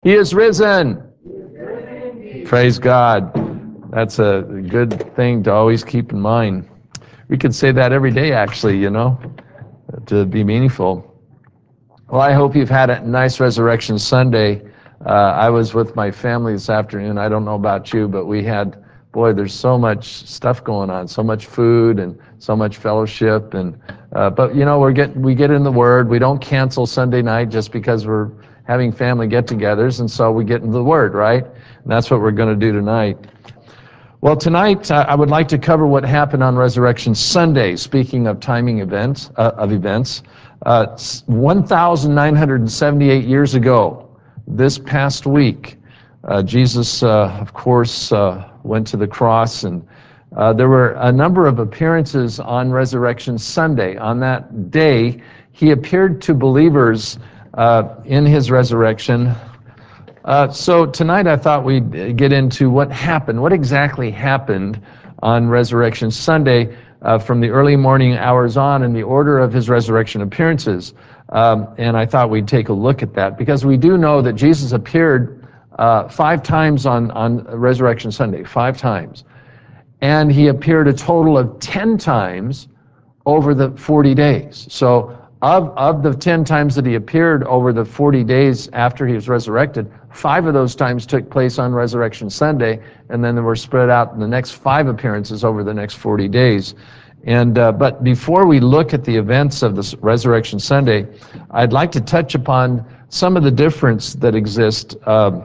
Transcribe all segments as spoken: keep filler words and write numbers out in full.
He is risen. Praise God. That's a good thing to always keep in mind. We could say that every day, actually, you know, to be meaningful. Well, I hope you've had a nice Resurrection Sunday. Uh, I was with my family this afternoon. I don't know about you, but we had, boy, there's so much stuff going on, so much food and so much fellowship. And uh, but you know, we're get we get in the Word. We don't cancel Sunday night just because we're having family get-togethers, and so we get into the Word, right? And that's what we're going to do tonight. Well, tonight uh, I would like to cover what happened on Resurrection Sunday. Speaking of timing events, uh, of events, uh, one thousand nine hundred seventy-eight years ago, this past week, uh, Jesus, uh, of course, uh, went to the cross, and uh, there were a number of appearances on Resurrection Sunday. On that day, he appeared to believers uh, in his resurrection. Uh, so tonight I thought we'd get into what happened, what exactly happened on Resurrection Sunday uh, from the early morning hours on in the order of his resurrection appearances. Um, and I thought we'd take a look at that because we do know that Jesus appeared uh, five times on, on Resurrection Sunday, five times. And he appeared a total of ten times over the forty days. So of, of the ten times that he appeared over the forty days after he was resurrected, five of those times took place on Resurrection Sunday, and then they were spread out in the next five appearances over the next forty days. And uh, but before we look at the events of this Resurrection Sunday, I'd like to touch upon some of the difference that exist, uh,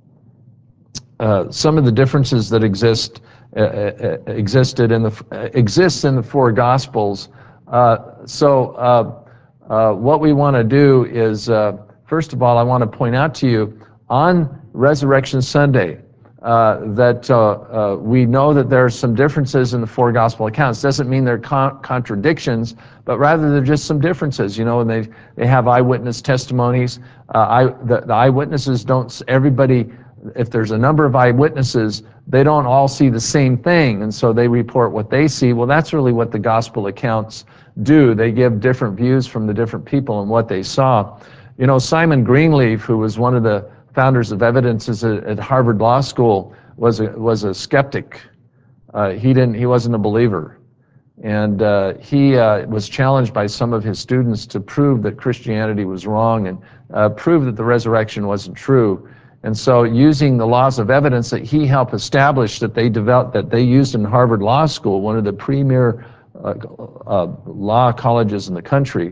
uh, some of the differences that exist uh, uh, existed in the uh, exists in the four Gospels. Uh, so uh, uh, what we want to do is, uh, first of all, I want to point out to you on Resurrection Sunday uh, that uh, uh, we know that there are some differences in the four Gospel accounts. Doesn't mean they're con- contradictions, but rather they're just some differences. You know, and they they have eyewitness testimonies. Uh, I the, the eyewitnesses don't everybody. If there's a number of eyewitnesses, they don't all see the same thing, and so they report what they see. Well, that's really what the gospel accounts do. They give different views from the different people and what they saw. You know, Simon Greenleaf, who was one of the founders of Evidences at, at Harvard Law School, was a, was a skeptic. Uh, he didn't. He wasn't a believer. And uh, he uh, was challenged by some of his students to prove that Christianity was wrong and uh, prove that the resurrection wasn't true. And so using the laws of evidence that he helped establish, that they developed, that they used in Harvard Law School, one of the premier uh, uh, law colleges in the country,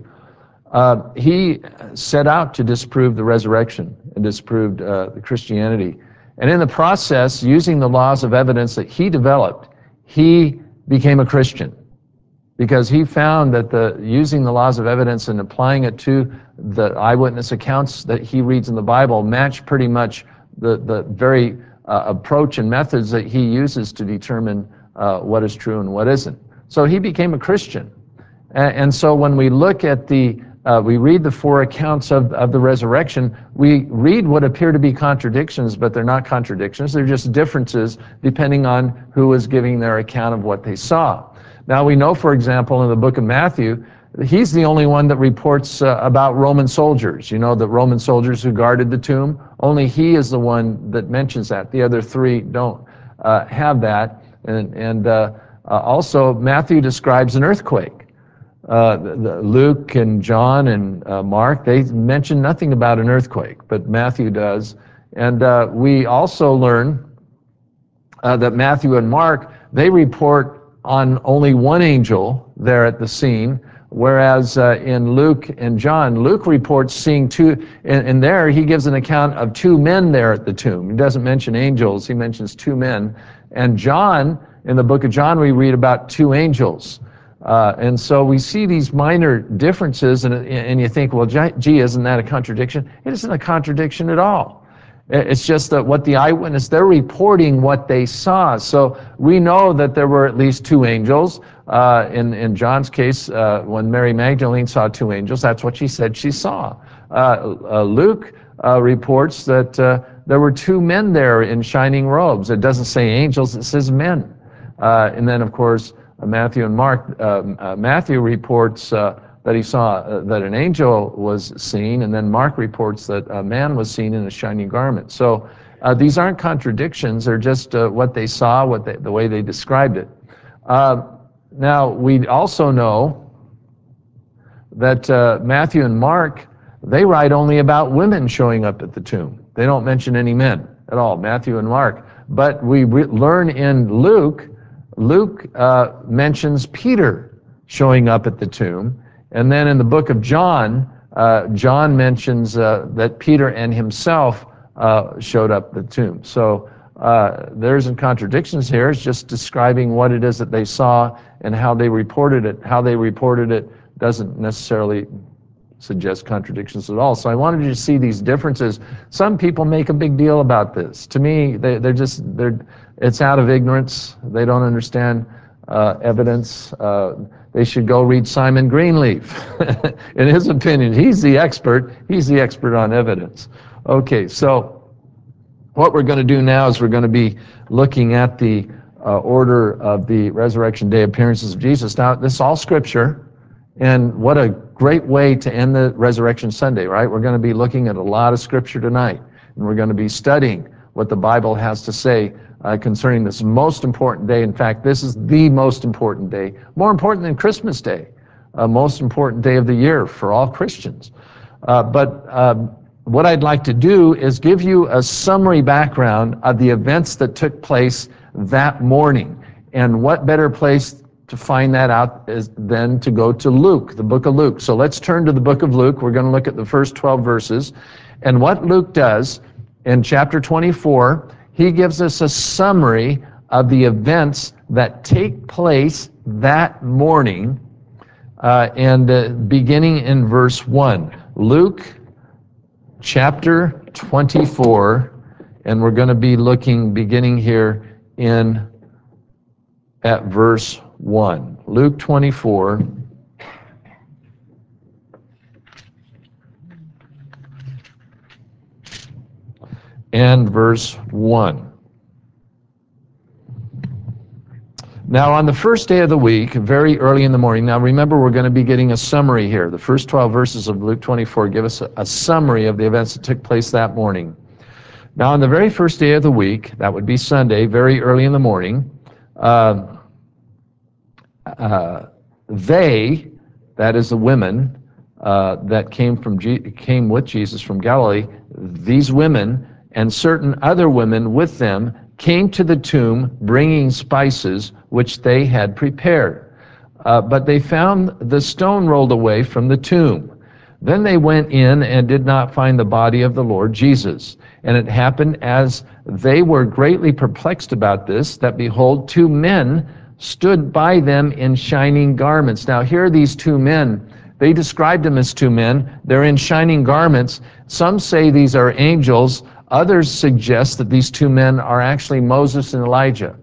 uh, he set out to disprove the resurrection and disproved uh, Christianity. And in the process, using the laws of evidence that he developed, he became a Christian, because he found that the using the laws of evidence and applying it to the eyewitness accounts that he reads in the Bible match pretty much the, the very uh, approach and methods that he uses to determine uh, what is true and what isn't. So he became a Christian. And, and so when we look at the, uh, we read the four accounts of, of the resurrection, we read what appear to be contradictions, but they're not contradictions. They're just differences depending on who is giving their account of what they saw. Now we know, for example, in the book of Matthew, he's the only one that reports uh, about Roman soldiers. You know, the Roman soldiers who guarded the tomb. Only he is the one that mentions that. The other three don't uh, have that. And, and uh, uh, also, Matthew describes an earthquake. Uh, the, the Luke and John and uh, Mark, they mention nothing about an earthquake, but Matthew does. And uh, we also learn uh, that Matthew and Mark, they report on only one angel there at the scene, whereas uh, in Luke and John, Luke reports seeing two, and, and there he gives an account of two men there at the tomb. He doesn't mention angels, he mentions two men. And John, in the book of John, we read about two angels. Uh, and so we see these minor differences, and, and you think, well, gee, isn't that a contradiction? It isn't a contradiction at all. It's just that what the eyewitness, they're reporting what they saw. So we know that there were at least two angels. Uh, in, in John's case, uh, when Mary Magdalene saw two angels, that's what she said she saw. Uh, uh, Luke uh, reports that uh, there were two men there in shining robes. It doesn't say angels, it says men. Uh, and then, of course, Matthew and Mark, uh, uh, Matthew reports uh, that he saw uh, that an angel was seen, and then Mark reports that a man was seen in a shining garment. So uh, these aren't contradictions, they're just uh, what they saw, what they, the way they described it. Uh, now, we also know that uh, Matthew and Mark, they write only about women showing up at the tomb. They don't mention any men at all, Matthew and Mark. But we re- learn in Luke, Luke uh, mentions Peter showing up at the tomb. And then in the book of John, uh, John mentions uh, that Peter and himself uh, showed up at the tomb. So uh, there isn't contradictions here. It's just describing what it is that they saw and how they reported it. How they reported it doesn't necessarily suggest contradictions at all. So I wanted you to see these differences. Some people make a big deal about this. To me, they, they're just, they're, it's out of ignorance. They don't understand uh, evidence. Uh, they should go read Simon Greenleaf. In his opinion, he's the expert. He's the expert on evidence. Okay, so what we're going to do now is we're going to be looking at the uh, order of the resurrection day appearances of Jesus. Now, this is all scripture. And what a great way to end the Resurrection Sunday, right? We're going to be looking at a lot of scripture tonight, and we're going to be studying what the Bible has to say uh, concerning this most important day. In fact, this is the most important day, more important than Christmas Day, uh, most important day of the year for all Christians. Uh, but um, what I'd like to do is give you a summary background of the events that took place that morning. And what better place to find that out is then to go to Luke, the book of Luke. So let's turn to the book of Luke. We're going to look at the first twelve verses. And what Luke does in chapter twenty-four, he gives us a summary of the events that take place that morning, uh, and uh, beginning in verse one. Luke chapter twenty-four, and we're going to be looking beginning here in at verse one. Luke twenty-four. And verse one. Now on the first day of the week, very early in the morning, now remember we're going to be getting a summary here. The first twelve verses of Luke twenty-four give us a, a summary of the events that took place that morning. Now on the very first day of the week, that would be Sunday, very early in the morning, uh, Uh, they, that is the women uh, that came from Je- came with Jesus from Galilee, these women and certain other women with them came to the tomb bringing spices which they had prepared. Uh, but they found the stone rolled away from the tomb. Then they went in and did not find the body of the Lord Jesus. And it happened as they were greatly perplexed about this, that behold, two men stood by them in shining garments. Now here are these two men. They described them as two men. They're in shining garments. Some say these are angels. Others suggest that these two men are actually Moses and Elijah.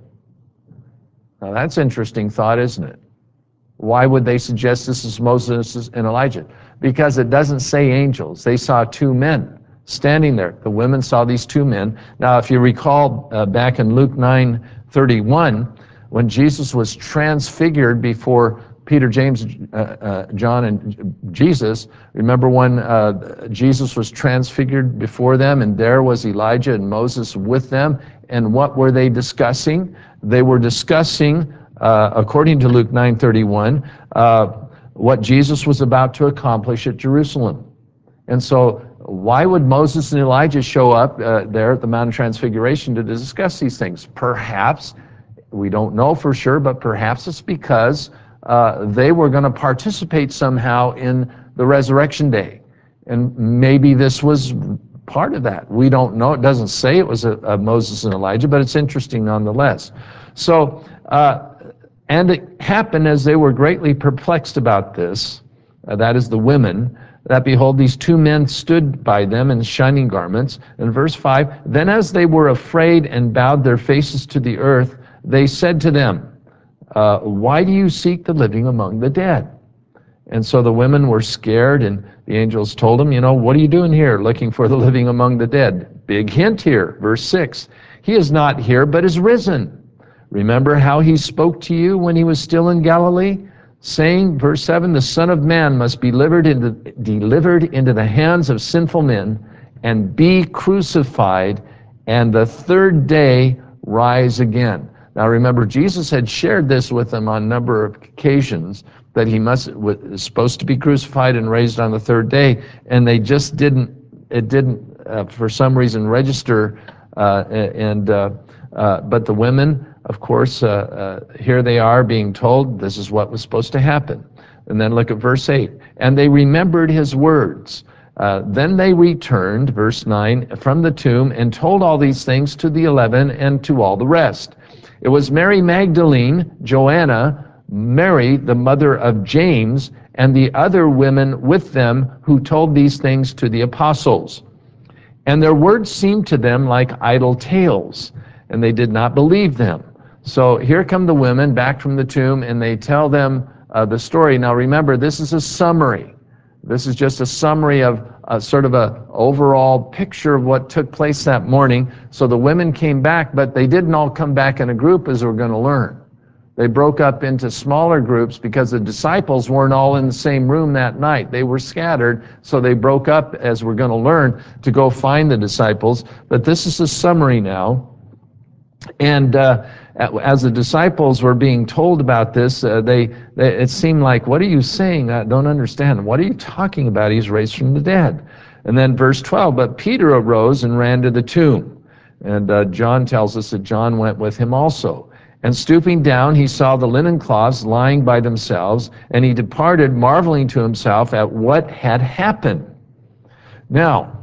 Now that's an interesting thought, isn't it? Why would they suggest this is Moses and Elijah? Because it doesn't say angels. They saw two men standing there. The women saw these two men. Now if you recall uh, back in Luke nine thirty-one, when Jesus was transfigured before Peter, James, uh, uh, John, and Jesus, remember when uh, Jesus was transfigured before them, and there was Elijah and Moses with them, and what were they discussing? They were discussing, uh, according to Luke nine thirty-one, uh, what Jesus was about to accomplish at Jerusalem. And so why would Moses and Elijah show up uh, there at the Mount of Transfiguration to discuss these things? Perhaps, we don't know for sure, but perhaps it's because uh, they were going to participate somehow in the resurrection day. And maybe this was part of that. We don't know. It doesn't say it was a, a Moses and Elijah, but it's interesting nonetheless. So, uh, and it happened as they were greatly perplexed about this, uh, that is the women, that behold, these two men stood by them in shining garments. In verse five, then as they were afraid and bowed their faces to the earth, they said to them, uh, why do you seek the living among the dead? And so the women were scared, and the angels told them, you know, what are you doing here looking for the living among the dead? Big hint here, verse six. He is not here, but is risen. Remember how he spoke to you when he was still in Galilee? saying, verse seven, the Son of Man must be delivered into, delivered into the hands of sinful men and be crucified, and the third day rise again. Now remember, Jesus had shared this with them on a number of occasions, that he must was supposed to be crucified and raised on the third day, and they just didn't, it didn't, uh, for some reason, register, uh, and uh, uh, but the women, of course, uh, uh, here they are being told this is what was supposed to happen. And then look at verse eight. And they remembered his words. Uh, then they returned, verse nine, from the tomb and told all these things to the eleven and to all the rest. It was Mary Magdalene, Joanna, Mary, the mother of James, and the other women with them who told these things to the apostles. And their words seemed to them like idle tales, and they did not believe them. So here come the women back from the tomb, and they tell them uh, the story. Now remember, this is a summary. This is just a summary of a, sort of a overall picture of what took place that morning. So the women came back, but they didn't all come back in a group, as we're going to learn. They broke up into smaller groups because the disciples weren't all in the same room that night. They were scattered, so they broke up, as we're going to learn, to go find the disciples. But this is a summary now. And uh, as the disciples were being told about this, uh, they, they it seemed like, what are you saying? I don't understand. What are you talking about? He's raised from the dead. And then verse twelve, but Peter arose and ran to the tomb. And uh, John tells us that John went with him also. And stooping down, he saw the linen cloths lying by themselves, and he departed, marveling to himself at what had happened. Now,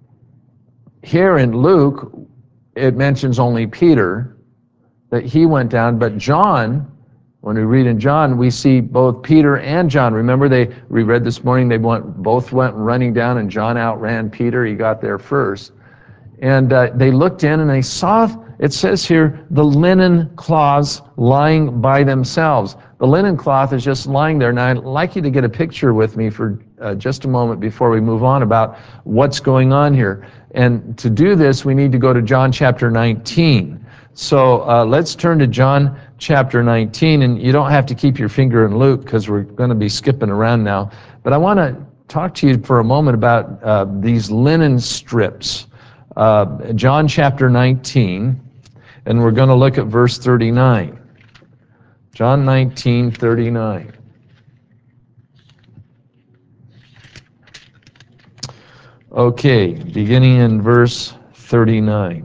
here in Luke, it mentions only Peter, that he went down, but John, when we read in John, we see both Peter and John. Remember, they we read this morning, they went, both went running down, and John outran Peter. He got there first. And uh, they looked in, and they saw, it says here, the linen cloths lying by themselves. The linen cloth is just lying there. Now, I'd like you to get a picture with me for uh, just a moment before we move on about what's going on here. And to do this, we need to go to John chapter nineteen. So uh, let's turn to John chapter nineteen, and you don't have to keep your finger in Luke because we're going to be skipping around now. But I want to talk to you for a moment about uh, these linen strips. Uh, John chapter nineteen, and we're going to look at verse thirty-nine. John nineteen, thirty-nine. Okay, beginning in verse thirty-nine.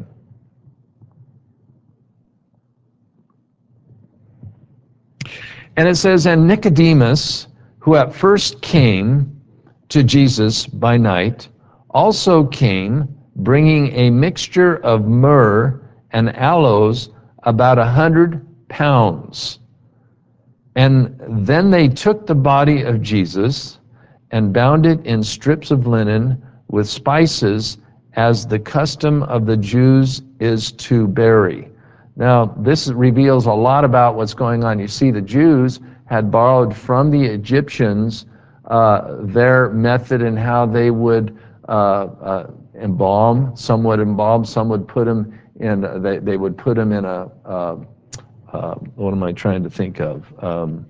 And it says, and Nicodemus, who at first came to Jesus by night, also came, bringing a mixture of myrrh and aloes, about a hundred pounds. And then they took the body of Jesus and bound it in strips of linen with spices, as the custom of the Jews is to bury. Now, this reveals a lot about what's going on. You see, the Jews had borrowed from the Egyptians uh, their method in how they would uh, uh, embalm. Some would embalm, some would put them in, they, they would put them in a, uh, uh, what am I trying to think of? Um,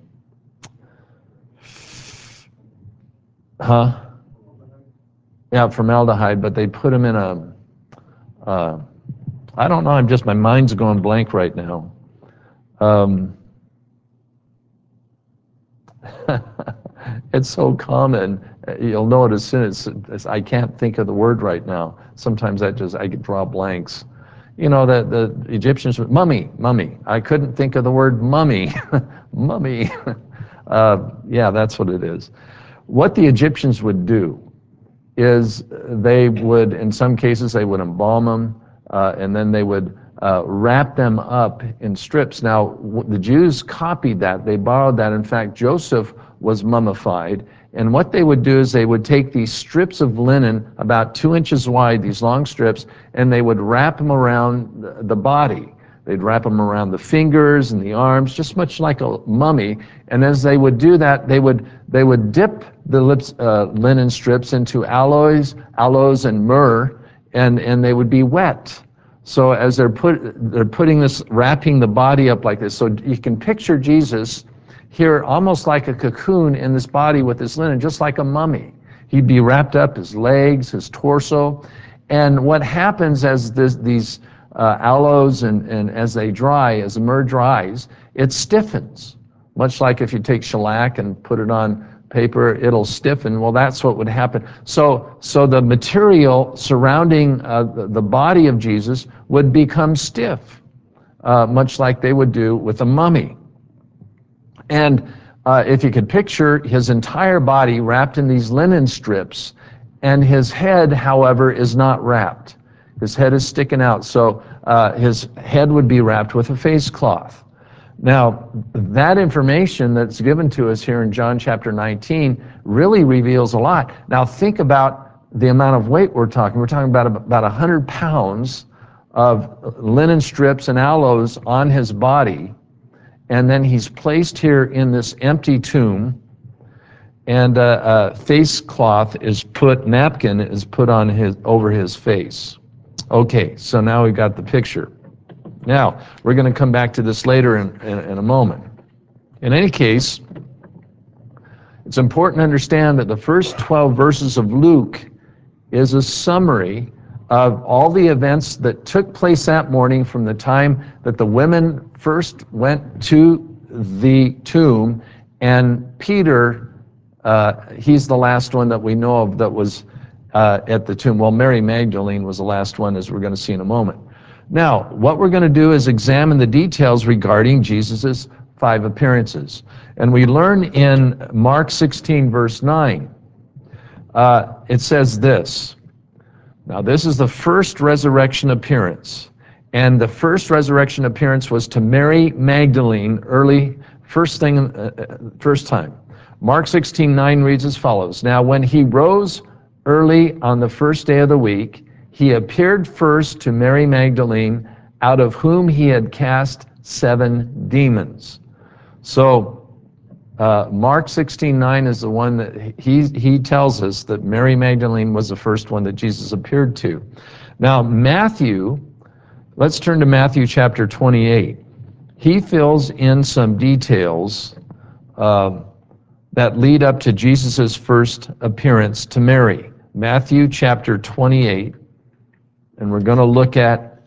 huh? Yeah, formaldehyde, but they put them in a, uh, I don't know, I'm just, my mind's going blank right now. Um, it's so common. You'll know it as soon as, as I can't think of the word right now. Sometimes I just, I could draw blanks. You know, the, the Egyptians, mummy, mummy. I couldn't think of the word mummy. Mummy. uh, yeah, that's what it is. What the Egyptians would do is they would, in some cases, they would embalm them, uh, and then they would uh, wrap them up in strips. Now, w- the Jews copied that. They borrowed that. In fact, Joseph was mummified. And what they would do is they would take these strips of linen, about two inches wide, these long strips, and they would wrap them around the, the body. They'd wrap them around the fingers and the arms, just much like a mummy. And as they would do that, they would they would dip the lips, uh, linen strips into aloes, aloes and myrrh, and and they would be wet. So as they're put they're putting this, wrapping the body up like this. So you can picture Jesus. here almost like a cocoon in this body with this linen, just like a mummy. He'd be wrapped up, his legs, his torso. And what happens as this, these uh, aloes and, and as they dry, as the myrrh dries, it stiffens. Much like if you take shellac and put it on paper, it'll stiffen. Well, that's what would happen. So, so the material surrounding uh, the, the body of Jesus would become stiff, uh, much like they would do with a mummy. And uh, if you could picture his entire body wrapped in these linen strips, and his head, however, is not wrapped. His head is sticking out, so uh, his head would be wrapped with a face cloth. Now, that information that's given to us here in John chapter nineteen really reveals a lot. Now, think about the amount of weight we're talking. We're talking about about one hundred pounds of linen strips and aloes on his body, and then he's placed here in this empty tomb, and a, a face cloth is put, napkin is put on his, over his face. Okay, so now we've got the picture. Now, we're going to come back to this later in, in, in a moment. In any case, it's important to understand that the first twelve verses of Luke is a summary of all the events that took place that morning from the time that the women first went to the tomb, and Peter, uh, he's the last one that we know of that was uh, at the tomb. Well, Mary Magdalene was the last one, as we're going to see in a moment. Now, what we're going to do is examine the details regarding Jesus' five appearances. And we learn in Mark sixteen, verse nine, uh, it says this. Now, this is the first resurrection appearance. And the first resurrection appearance was to Mary Magdalene, early, first thing, uh, first time. Mark sixteen nine reads as follows. Now, when he rose early on the first day of the week, he appeared first to Mary Magdalene, out of whom he had cast seven demons. So, uh, Mark sixteen nine is the one that he, he tells us that Mary Magdalene was the first one that Jesus appeared to. Now, Matthew, let's turn to Matthew chapter twenty-eight. He fills in some details uh, that lead up to Jesus' first appearance to Mary. Matthew chapter twenty-eight. And we're going to look at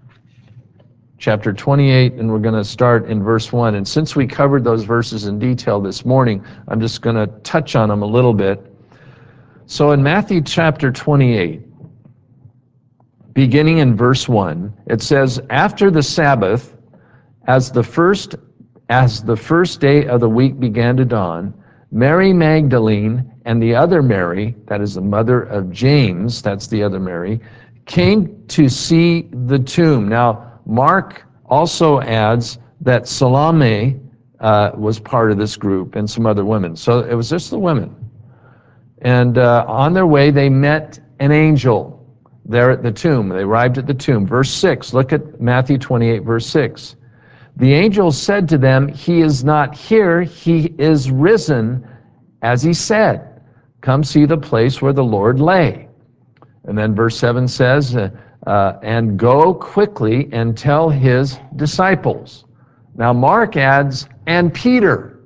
chapter twenty-eight, and we're going to start in verse one. And since we covered those verses in detail this morning, I'm just going to touch on them a little bit. So in Matthew chapter twenty-eight, beginning in verse one, it says, after the Sabbath, as the first as the first day of the week began to dawn, Mary Magdalene and the other Mary, that is the mother of James, that's the other Mary, came to see the tomb. Now, Mark also adds that Salome uh, was part of this group and some other women. So it was just the women. And uh, on their way, they met an angel there at the tomb. They arrived at the tomb. Verse six, look at Matthew twenty-eight, verse six. The angel said to them, he is not here, he is risen, as he said. Come see the place where the Lord lay. And then verse seven says, uh, uh, and go quickly and tell his disciples. Now Mark adds, and Peter.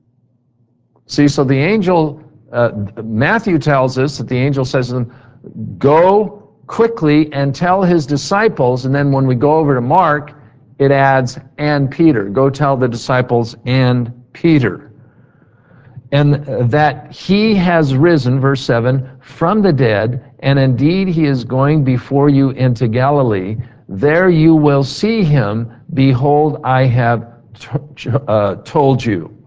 See, so the angel, uh, Matthew tells us that the angel says to them, go quickly and tell his disciples. And then when we go over to Mark, it adds, and Peter. Go tell the disciples and Peter. And that he has risen, verse seven, from the dead, and indeed he is going before you into Galilee. There you will see him. Behold, I have t- uh, told you.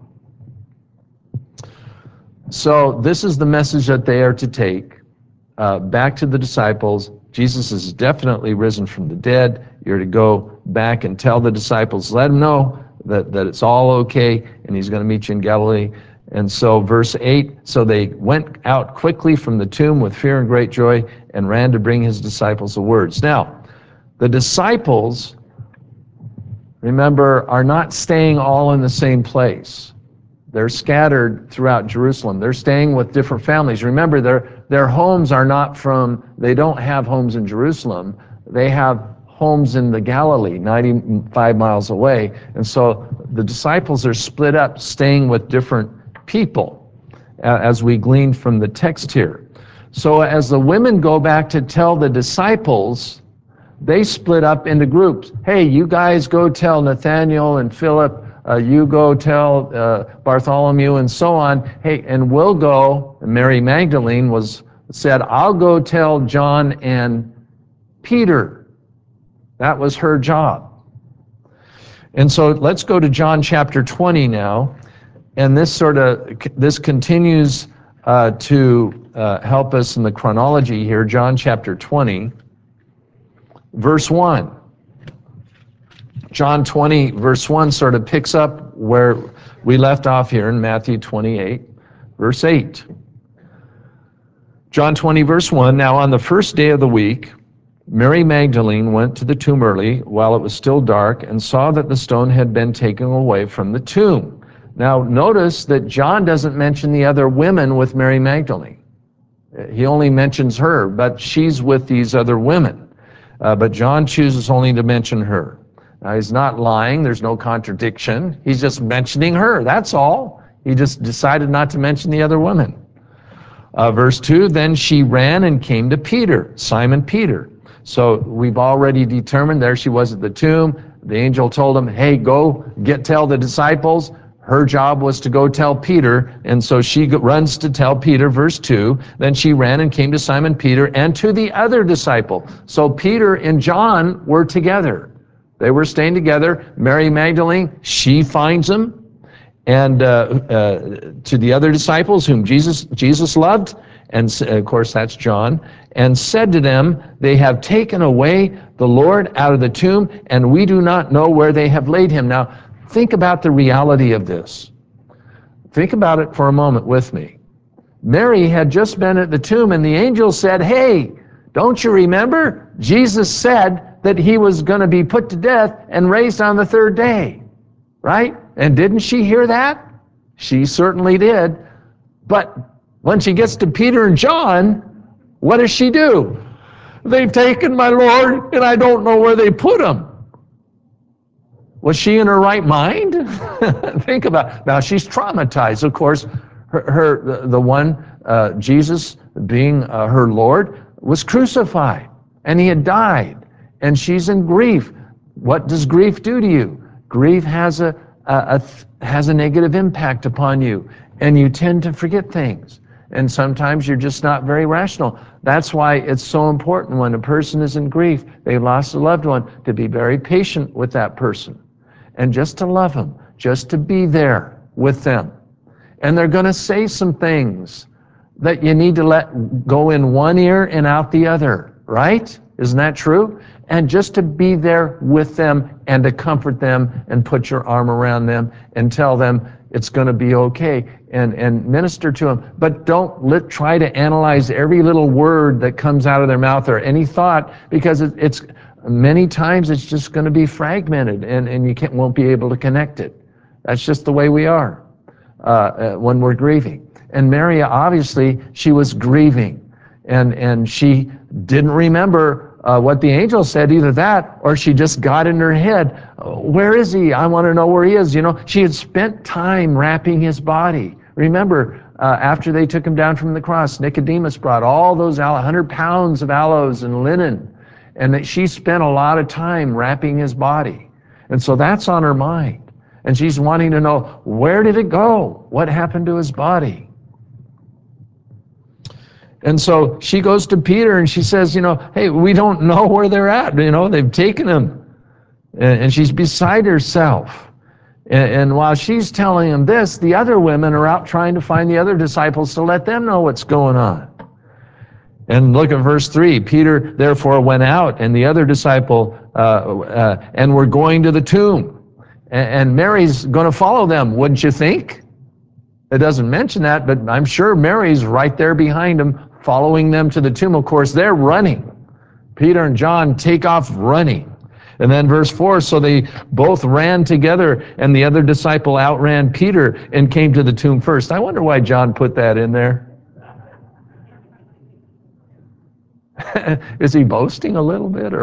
So this is the message that they are to take uh, back to the disciples. Jesus is definitely risen from the dead. You're to go back and tell the disciples, let them know that, that it's all okay, and he's going to meet you in Galilee. And so verse eight, so they went out quickly from the tomb with fear and great joy and ran to bring his disciples the words. Now, the disciples, remember, are not staying all in the same place. They're scattered throughout Jerusalem. They're staying with different families. Remember, their, their homes are not from, they don't have homes in Jerusalem. They have homes in the Galilee, ninety-five miles away. And so the disciples are split up, staying with different people, as we glean from the text here. So as the women go back to tell the disciples, they split up into groups. Hey, you guys go tell Nathaniel and Philip, uh, you go tell uh, Bartholomew and so on. Hey, and we'll go, and Mary Magdalene was said, I'll go tell John and Peter. That was her job. And so let's go to John chapter twenty now. And this sort of, this continues uh, to uh, help us in the chronology here. John chapter twenty, verse one. John twenty, verse one sort of picks up where we left off here in Matthew twenty-eight, verse eight. John twenty, verse one, now on the first day of the week, Mary Magdalene went to the tomb early while it was still dark and saw that the stone had been taken away from the tomb. Now notice that John doesn't mention the other women with Mary Magdalene. He only mentions her, but she's with these other women. Uh, but John chooses only to mention her. Now he's not lying, there's no contradiction. He's just mentioning her, that's all. He just decided not to mention the other women. Uh, verse two, then she ran and came to Peter, Simon Peter. So we've already determined there she was at the tomb. The angel told him, hey, go get tell the disciples. Her job was to go tell Peter, and so she runs to tell Peter, verse two. Then she ran and came to Simon Peter and to the other disciple. So Peter and John were together. They were staying together. Mary Magdalene, she finds them. And uh, uh, to the other disciples whom Jesus, Jesus loved, and of course that's John, and said to them, they have taken away the Lord out of the tomb, and we do not know where they have laid him. Now, think about the reality of this. Think about it for a moment with me. Mary had just been at the tomb, and the angel said, hey, don't you remember? Jesus said that he was going to be put to death and raised on the third day, right? And didn't she hear that? She certainly did. But when she gets to Peter and John, what does she do? They've taken my Lord, and I don't know where they put him. Was she in her right mind? Think about it. Now, she's traumatized. Of course, her, her the, the one, uh, Jesus being uh, her Lord, was crucified, and he had died, and she's in grief. What does grief do to you? Grief has a, a, a has a negative impact upon you, and you tend to forget things. And sometimes you're just not very rational. That's why it's so important when a person is in grief, they lost a loved one, to be very patient with that person. And just to love them, just to be there with them. And they're going to say some things that you need to let go in one ear and out the other, right? Isn't that true? And just to be there with them and to comfort them and put your arm around them and tell them it's going to be okay, and, and minister to them. But don't let, try to analyze every little word that comes out of their mouth or any thought, because it, it's many times it's just going to be fragmented, and, and you can't, won't be able to connect it. That's just the way we are uh, uh, when we're grieving. And Mary, obviously, she was grieving, and, and she didn't remember Uh, what the angel said, either that or she just got in her head, where is he? I want to know where he is. You know, she had spent time wrapping his body. Remember, uh, after they took him down from the cross, Nicodemus brought all those one hundred pounds of aloes and linen, and that she spent a lot of time wrapping his body. And so that's on her mind. And she's wanting to know, where did it go? What happened to his body? And so she goes to Peter and she says, you know, hey, we don't know where they're at. You know, they've taken him. And, and she's beside herself. And, and while she's telling him this, the other women are out trying to find the other disciples to let them know what's going on. And look at verse three. Peter therefore went out, and the other disciple, uh, uh, and were going to the tomb. And, and Mary's going to follow them, wouldn't you think? It doesn't mention that, but I'm sure Mary's right there behind them, following them to the tomb. Of course, they're running. Peter and John take off running. And then verse four, so they both ran together, and the other disciple outran Peter and came to the tomb first. I wonder why John put that in there. Is he boasting a little bit, or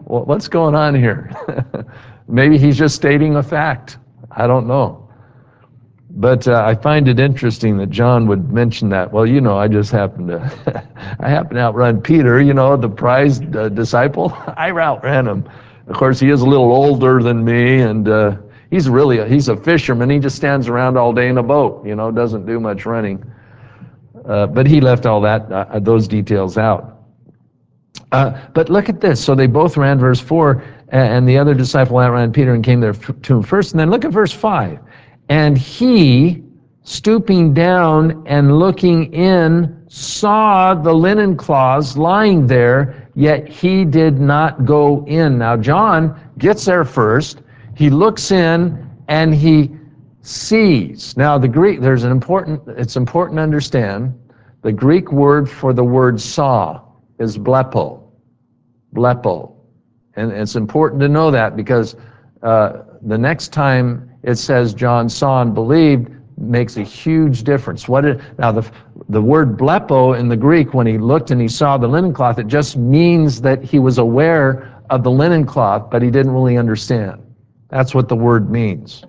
Well, what's going on here? Maybe he's just stating a fact. I don't know. But uh, I find it interesting that John would mention that. Well, you know, I just happened to, I happened to outrun Peter, you know, the prized uh, disciple. I outran him. Of course, he is a little older than me, and uh, he's really, a, he's a fisherman. He just stands around all day in a boat, you know, doesn't do much running. Uh, but he left all that, uh, those details out. Uh, but look at this. So they both ran, verse four, and the other disciple outran Peter and came there to him first. And then look at verse five. And he, stooping down and looking in, saw the linen cloths lying there, yet he did not go in. Now John gets there first. He looks in and he sees. Now the Greek, there's an important, it's important to understand, the Greek word for the word saw is blepo. Blepo. And it's important to know that because uh, the next time it says John saw and believed makes a huge difference. What it, now the the word blepo in the Greek, when he looked and he saw the linen cloth, it just means that he was aware of the linen cloth, but he didn't really understand. That's what the word means.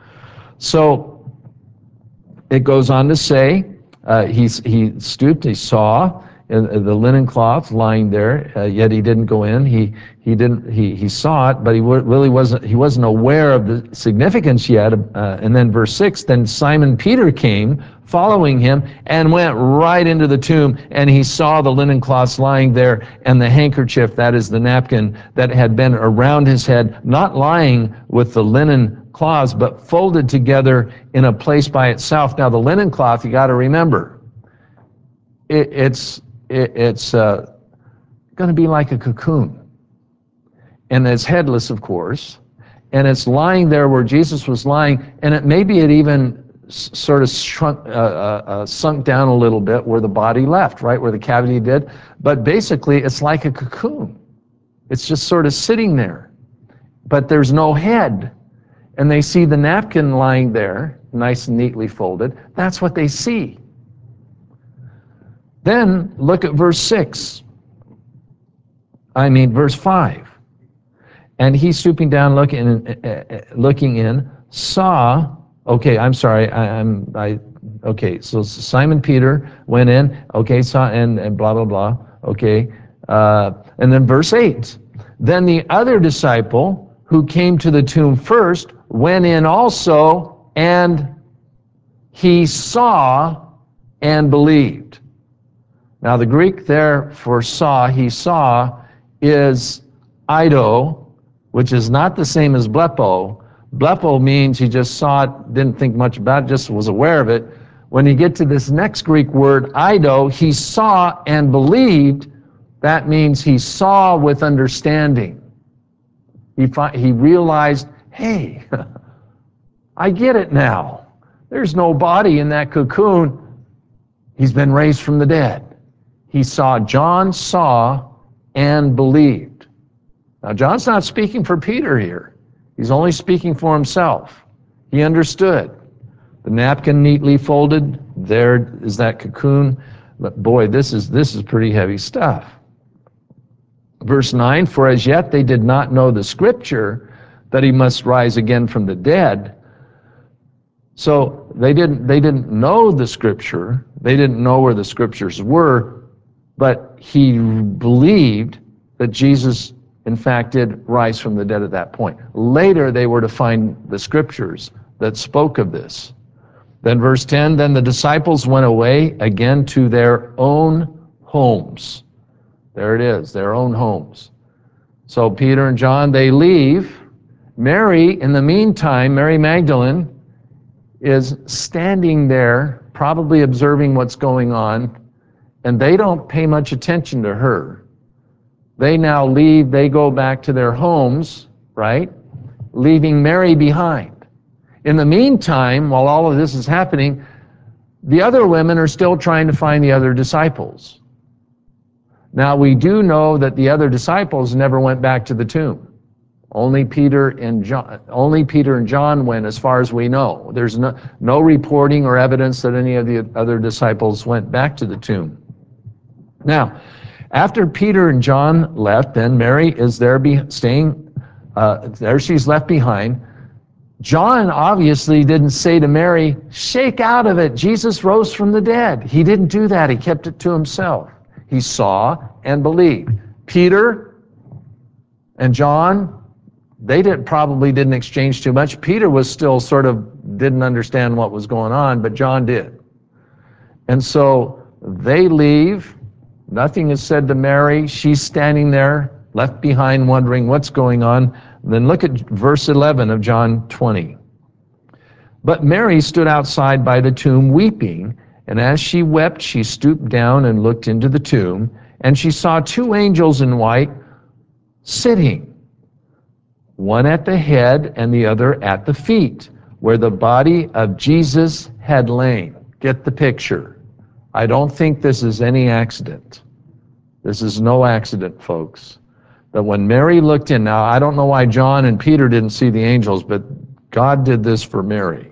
So it goes on to say, uh, he, he stooped, he saw the linen cloth lying there, uh, yet he didn't go in. He he didn't he he saw it, but he w- really wasn't he wasn't aware of the significance yet. Uh, and then verse six, then Simon Peter came, following him, and went right into the tomb, and he saw the linen cloths lying there, and the handkerchief, that is the napkin, that had been around his head, not lying with the linen cloths, but folded together in a place by itself. Now the linen cloth, you got to remember, it, it's it, it's uh, going to be like a cocoon, and it's headless, of course, and it's lying there where Jesus was lying, and it maybe it even s- sort of shrunk, uh, uh, uh, sunk down a little bit where the body left, right where the cavity did. But basically, it's like a cocoon. It's just sort of sitting there, but there's no head. And they see the napkin lying there, nice and neatly folded. That's what they see. Then look at verse six. I mean, verse five. And he, stooping down, looking, uh, looking in, saw. Okay, I'm sorry. I, I'm. I. Okay, so Simon Peter went in. Okay, saw and, and blah blah blah. Okay, uh, and then verse eight. Then the other disciple who came to the tomb first went in also, and he saw and believed. Now the Greek there for saw, he saw, is eido, which is not the same as blepo. Blepo means he just saw it, didn't think much about it, just was aware of it. When you get to this next Greek word, eido, he saw and believed. That means he saw with understanding. He, he realized, hey, I get it now. There's no body in that cocoon. He's been raised from the dead. He saw, John saw and believed. Now, John's not speaking for Peter here. He's only speaking for himself. He understood. The napkin neatly folded, there is that cocoon. But boy, this is this is pretty heavy stuff. Verse nine, for as yet they did not know the scripture that he must rise again from the dead. So they didn't they didn't know the scripture. They didn't know where the scriptures were, but he believed that Jesus in fact did rise from the dead at that point. Later they were to find the scriptures that spoke of this. Then verse ten, then the disciples went away again to their own homes. There it is, their own homes. So Peter and John, they leave. Mary, in the meantime, Mary Magdalene, is standing there, probably observing what's going on, and they don't pay much attention to her. They now leave, they go back to their homes, right? Leaving Mary behind. In the meantime, while all of this is happening, the other women are still trying to find the other disciples. Now, we do know that the other disciples never went back to the tomb. Only Peter and John, only Peter and John went, as far as we know. There's no, no reporting or evidence that any of the other disciples went back to the tomb. Now, After Peter and John left, then Mary is there be, staying, uh, there she's left behind. John obviously didn't say to Mary, shake out of it, Jesus rose from the dead. He didn't do that, he kept it to himself. He saw and believed. Peter and John, they did, probably didn't exchange too much. Peter was still sort of didn't understand what was going on, but John did. And so they leave. Nothing is said to Mary. She's standing there, left behind, wondering what's going on. Then look at verse eleven of John twenty. But Mary stood outside by the tomb weeping, and as she wept, she stooped down and looked into the tomb, and she saw two angels in white sitting, one at the head and the other at the feet, where the body of Jesus had lain. Get the picture. I don't think this is any accident. This is no accident, folks. That when Mary looked in, now I don't know why John and Peter didn't see the angels, but God did this for Mary.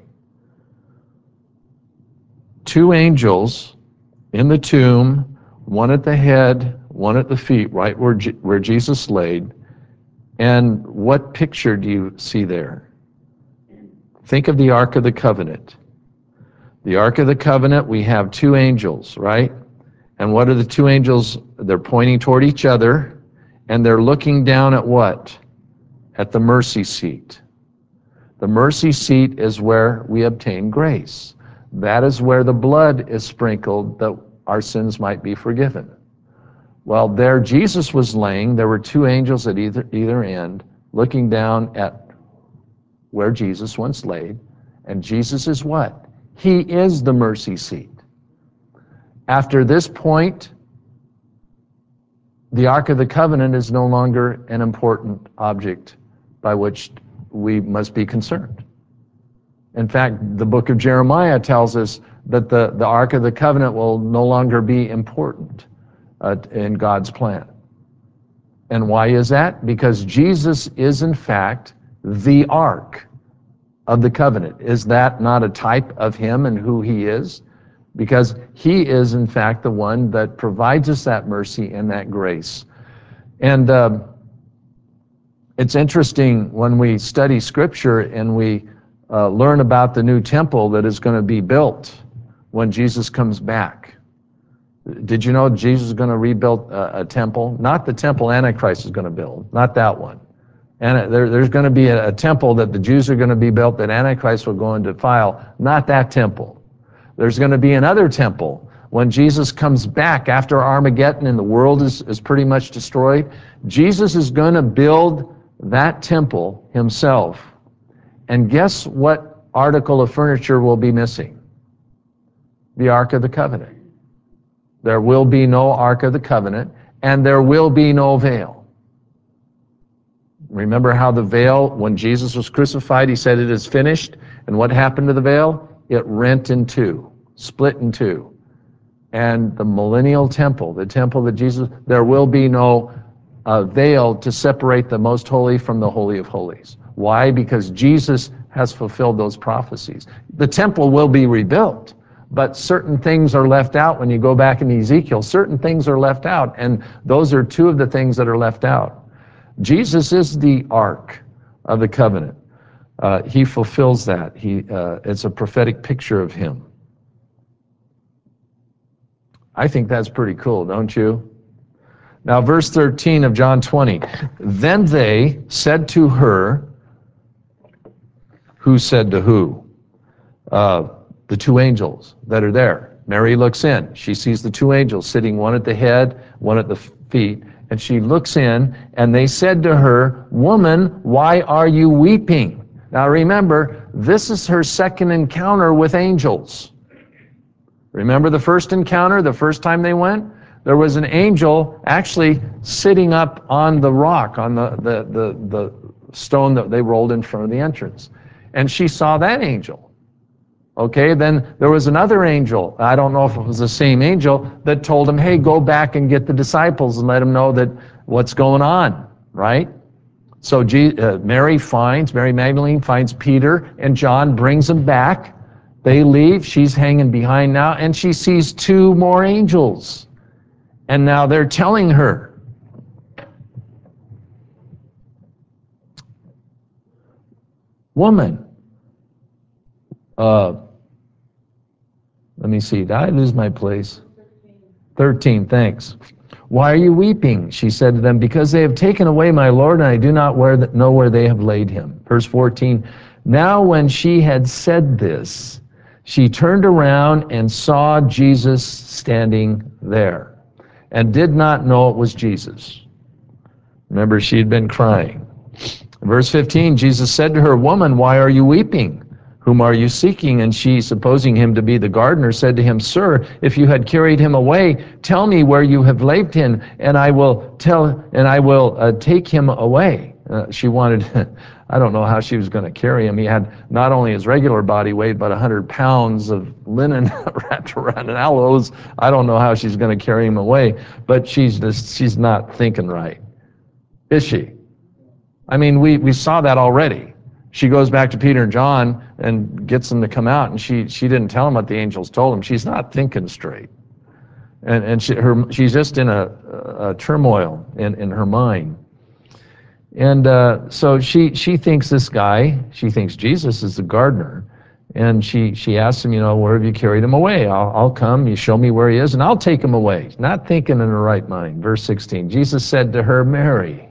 Two angels in the tomb, one at the head, one at the feet, right where, Je- where Jesus laid. And what picture do you see there? Think of the Ark of the Covenant. The Ark of the Covenant, we have two angels, right? And what are the two angels? They're pointing toward each other, and they're looking down at what? At the mercy seat. The mercy seat is where we obtain grace. That is where the blood is sprinkled that our sins might be forgiven. Well, there Jesus was laying. There were two angels at either, either end, looking down at where Jesus once laid. And Jesus is what? He is the mercy seat. After this point, the Ark of the Covenant is no longer an important object by which we must be concerned. In fact, the book of Jeremiah tells us that the, the Ark of the Covenant will no longer be important uh, in God's plan. And why is that? Because Jesus is in fact the Ark of the Covenant. Is that not a type of him and who he is? Because he is in fact the one that provides us that mercy and that grace. And uh, it's interesting when we study Scripture and we uh, learn about the new temple that is going to be built when Jesus comes back. Did you know Jesus is going to rebuild a, a temple? Not the temple Antichrist is going to build, not that one. And there, there's going to be a, a temple that the Jews are going to be built that Antichrist will go and defile, not that temple. There's going to be another temple when Jesus comes back after Armageddon and the world is, is pretty much destroyed. Jesus is going to build that temple himself. And guess what article of furniture will be missing? The Ark of the Covenant. There will be no Ark of the Covenant, and there will be no veil. Remember how the veil, when Jesus was crucified, he said, it is finished. And what happened to the veil? It rent in two, split in two. And the millennial temple, the temple that Jesus, there will be no uh, veil to separate the most holy from the holy of holies. Why? Because Jesus has fulfilled those prophecies. The temple will be rebuilt, but certain things are left out. When you go back in Ezekiel, certain things are left out, and those are two of the things that are left out. Jesus is the Ark of the Covenant. Uh, he fulfills that. He, uh, it's a prophetic picture of him. I think that's pretty cool, don't you? Now, verse thirteen of John twenty. Then they said to her, who said to who? Uh, the two angels that are there. Mary looks in. She sees the two angels sitting, one at the head, one at the feet. And she looks in, and they said to her, woman, why are you weeping? Now remember, this is her second encounter with angels. Remember the first encounter, the first time they went? There was an angel actually sitting up on the rock, on the, the, the, the stone that they rolled in front of the entrance. And she saw that angel. Okay, then there was another angel, I don't know if it was the same angel, that told him, hey, go back and get the disciples and let them know that what's going on, right? So G, uh, Mary finds, Mary Magdalene finds Peter and John, brings them back. They leave, she's hanging behind now, and she sees two more angels. And now they're telling her, woman, uh, let me see, did I lose my place? thirteen, thanks. Why are you weeping? She said to them, because they have taken away my Lord, and I do not know where they have laid him. Verse fourteen, now when she had said this, she turned around and saw Jesus standing there, and did not know it was Jesus. Remember, she had been crying. Verse fifteen, Jesus said to her, woman, why are you weeping? Whom are you seeking? And she, supposing him to be the gardener, said to him, sir, if you had carried him away, tell me where you have laid him, and I will tell, and I will uh, take him away. Uh, she wanted, I don't know how she was going to carry him. He had not only his regular body weight, but one hundred pounds of linen wrapped around an aloes. I don't know how she's going to carry him away, but she's just, she's not thinking right, is she? I mean, we, we saw that already. She goes back to Peter and John and gets them to come out, and she, she didn't tell them what the angels told them. She's not thinking straight. And, and she, her, she's just in a, a turmoil in, in her mind. And uh, so she, she thinks this guy, she thinks Jesus is the gardener, and she, she asks him, you know, where have you carried him away? I'll, I'll come, you show me where he is, and I'll take him away. Not thinking in her right mind. Verse sixteen, Jesus said to her, Mary.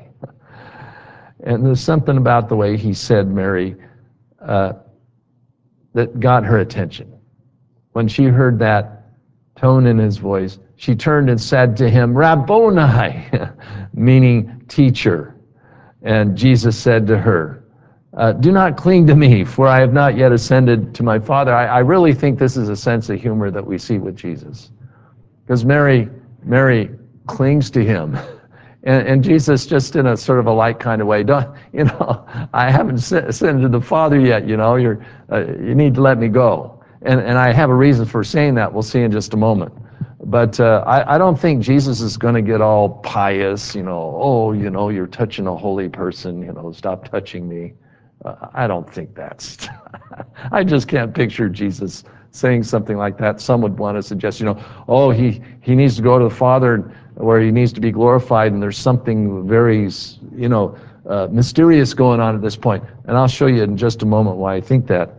And there's something about the way he said Mary uh, that got her attention. When she heard that tone in his voice, she turned and said to him, Rabboni, meaning teacher. And Jesus said to her, uh, do not cling to me, for I have not yet ascended to my Father. I, I really think this is a sense of humor that we see with Jesus. Because Mary, Mary clings to him. And, and Jesus, just in a sort of a light kind of way, don't, you know, I haven't ascended to the Father yet, you know, you're, uh, you need to let me go. And, and I have a reason for saying that. We'll see in just a moment. But uh, I, I don't think Jesus is going to get all pious, you know, oh, you know, you're touching a holy person, you know, stop touching me. Uh, I don't think that's, I just can't picture Jesus saying something like that. Some would want to suggest, you know, oh, he, he needs to go to the Father where he needs to be glorified, and there's something very, you know, uh, mysterious going on at this point. And I'll show you in just a moment why I think that.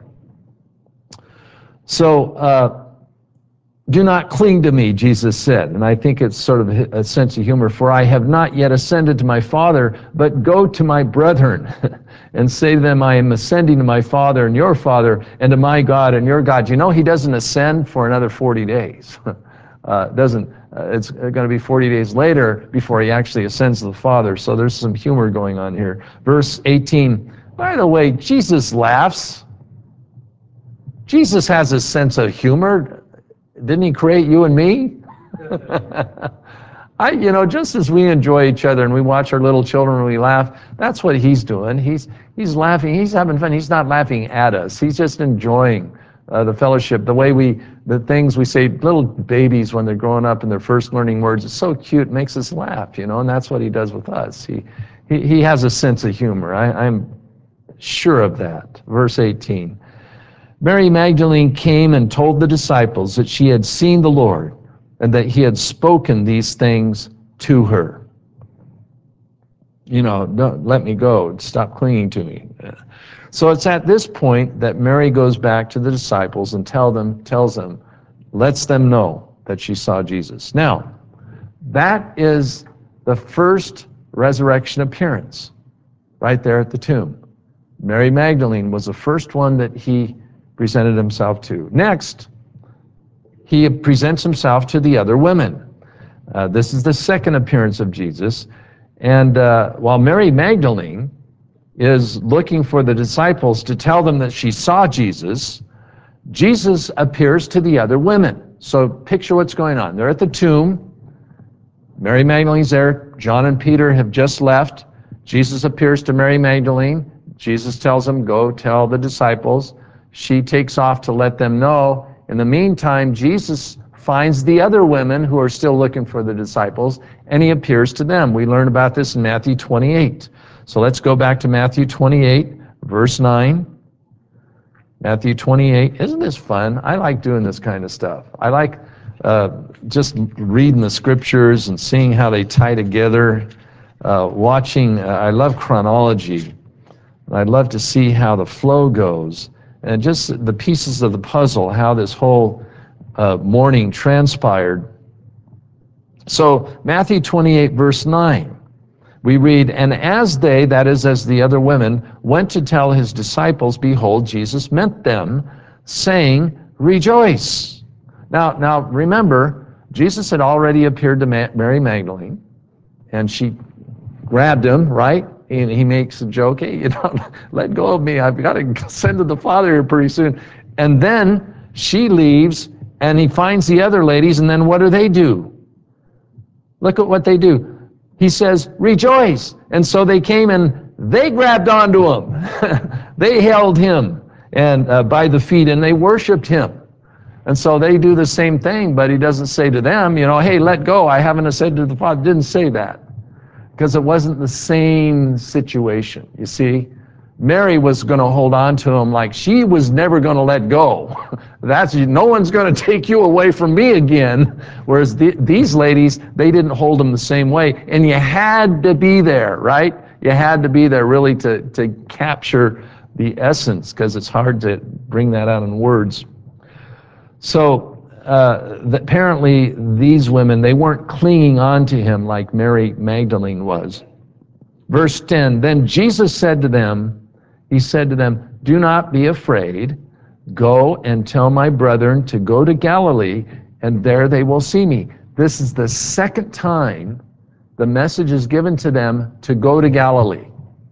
So, uh, do not cling to me, Jesus said. And I think it's sort of a sense of humor. For I have not yet ascended to my Father, but go to my brethren and say to them, I am ascending to my Father and your Father, and to my God and your God. You know, he doesn't ascend for another forty days. uh, doesn't. Uh, it's going to be forty days later before he actually ascends to the Father. So there's some humor going on here. Verse eighteen, by the way, Jesus laughs. Jesus has a sense of humor. Didn't he create you and me? I, you know, just as we enjoy each other and we watch our little children and we laugh, that's what he's doing. He's he's laughing. He's having fun. He's not laughing at us. He's just enjoying uh, the fellowship. The way we, the things we say, little babies when they're growing up and they're first learning words, it's so cute. It makes us laugh, you know, and that's what he does with us. He he, he has a sense of humor. I, I'm sure of that. Verse eighteen. Mary Magdalene came and told the disciples that she had seen the Lord and that he had spoken these things to her. You know, don't let me go. Stop clinging to me. So it's at this point that Mary goes back to the disciples and tell them, tells them, lets them know that she saw Jesus. Now, that is the first resurrection appearance right there at the tomb. Mary Magdalene was the first one that he presented himself to. Next, he presents himself to the other women. Uh, this is the second appearance of Jesus. And uh, while Mary Magdalene is looking for the disciples to tell them that she saw Jesus, Jesus appears to the other women. So picture what's going on. They're at the tomb. Mary Magdalene's there. John and Peter have just left. Jesus appears to Mary Magdalene. Jesus tells them, go tell the disciples. She takes off to let them know. In the meantime, Jesus finds the other women who are still looking for the disciples, and he appears to them. We learn about this in Matthew twenty-eight. So let's go back to Matthew twenty-eight, verse nine. Matthew twenty-eight. Isn't this fun? I like doing this kind of stuff. I like uh, just reading the scriptures and seeing how they tie together, uh, watching, uh, I love chronology. I'd love to see how the flow goes and just the pieces of the puzzle, how this whole uh, morning transpired. So Matthew twenty-eight, verse nine, we read, "And as they," that is, as the other women, "went to tell his disciples, behold, Jesus met them, saying, rejoice." Now, now remember, Jesus had already appeared to Mary Magdalene, and she grabbed him, right? And he makes a joke, "Hey, you know, let go of me. I've got to send to the Father here pretty soon." And then she leaves, and he finds the other ladies, and then what do they do? Look at what they do. He says, rejoice. And so they came and they grabbed onto him. They held him and uh, by the feet, and they worshiped him. And so they do the same thing, but he doesn't say to them, you know, "Hey, let go. I haven't said to the Father." Didn't say that, because it wasn't the same situation. You see, Mary was going to hold on to him like she was never going to let go. That's, no one's going to take you away from me again. Whereas the, these ladies, they didn't hold him the same way. And you had to be there, right? You had to be there really to, to capture the essence, because it's hard to bring that out in words. So uh, apparently these women, they weren't clinging on to him like Mary Magdalene was. Verse ten, "Then Jesus said to them, he said to them, do not be afraid. Go and tell my brethren to go to Galilee, and there they will see me." This is the second time the message is given to them to go to Galilee.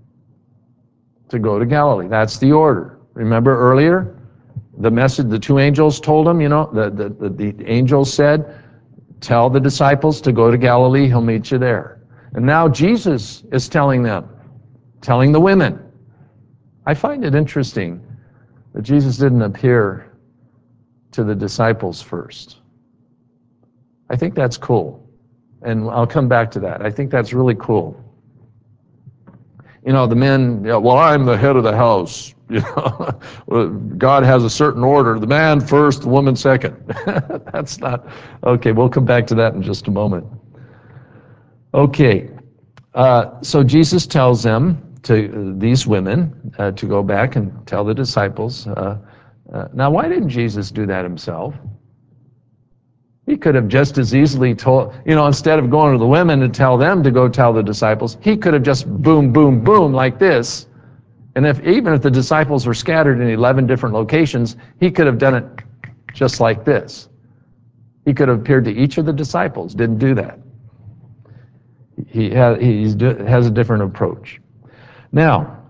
To go to Galilee. That's the order. Remember earlier? The message, the two angels told them, you know, the, the, the, the angels said, tell the disciples to go to Galilee, he'll meet you there. And now Jesus is telling them, telling the women. I find it interesting that Jesus didn't appear to the disciples first. I think that's cool. And I'll come back to that. I think that's really cool. You know, the men, you know, well, I'm the head of the house. You know, God has a certain order. The man first, the woman second. That's not, okay, we'll come back to that in just a moment. Okay, uh, so Jesus tells them, to uh, these women, uh, to go back and tell the disciples. Uh, uh, now, why didn't Jesus do that himself? He could have just as easily told, you know, instead of going to the women to tell them to go tell the disciples, he could have just boom, boom, boom like this. And if even if the disciples were scattered in eleven different locations, he could have done it just like this. He could have appeared to each of the disciples, didn't do that. He has, he has a different approach. Now,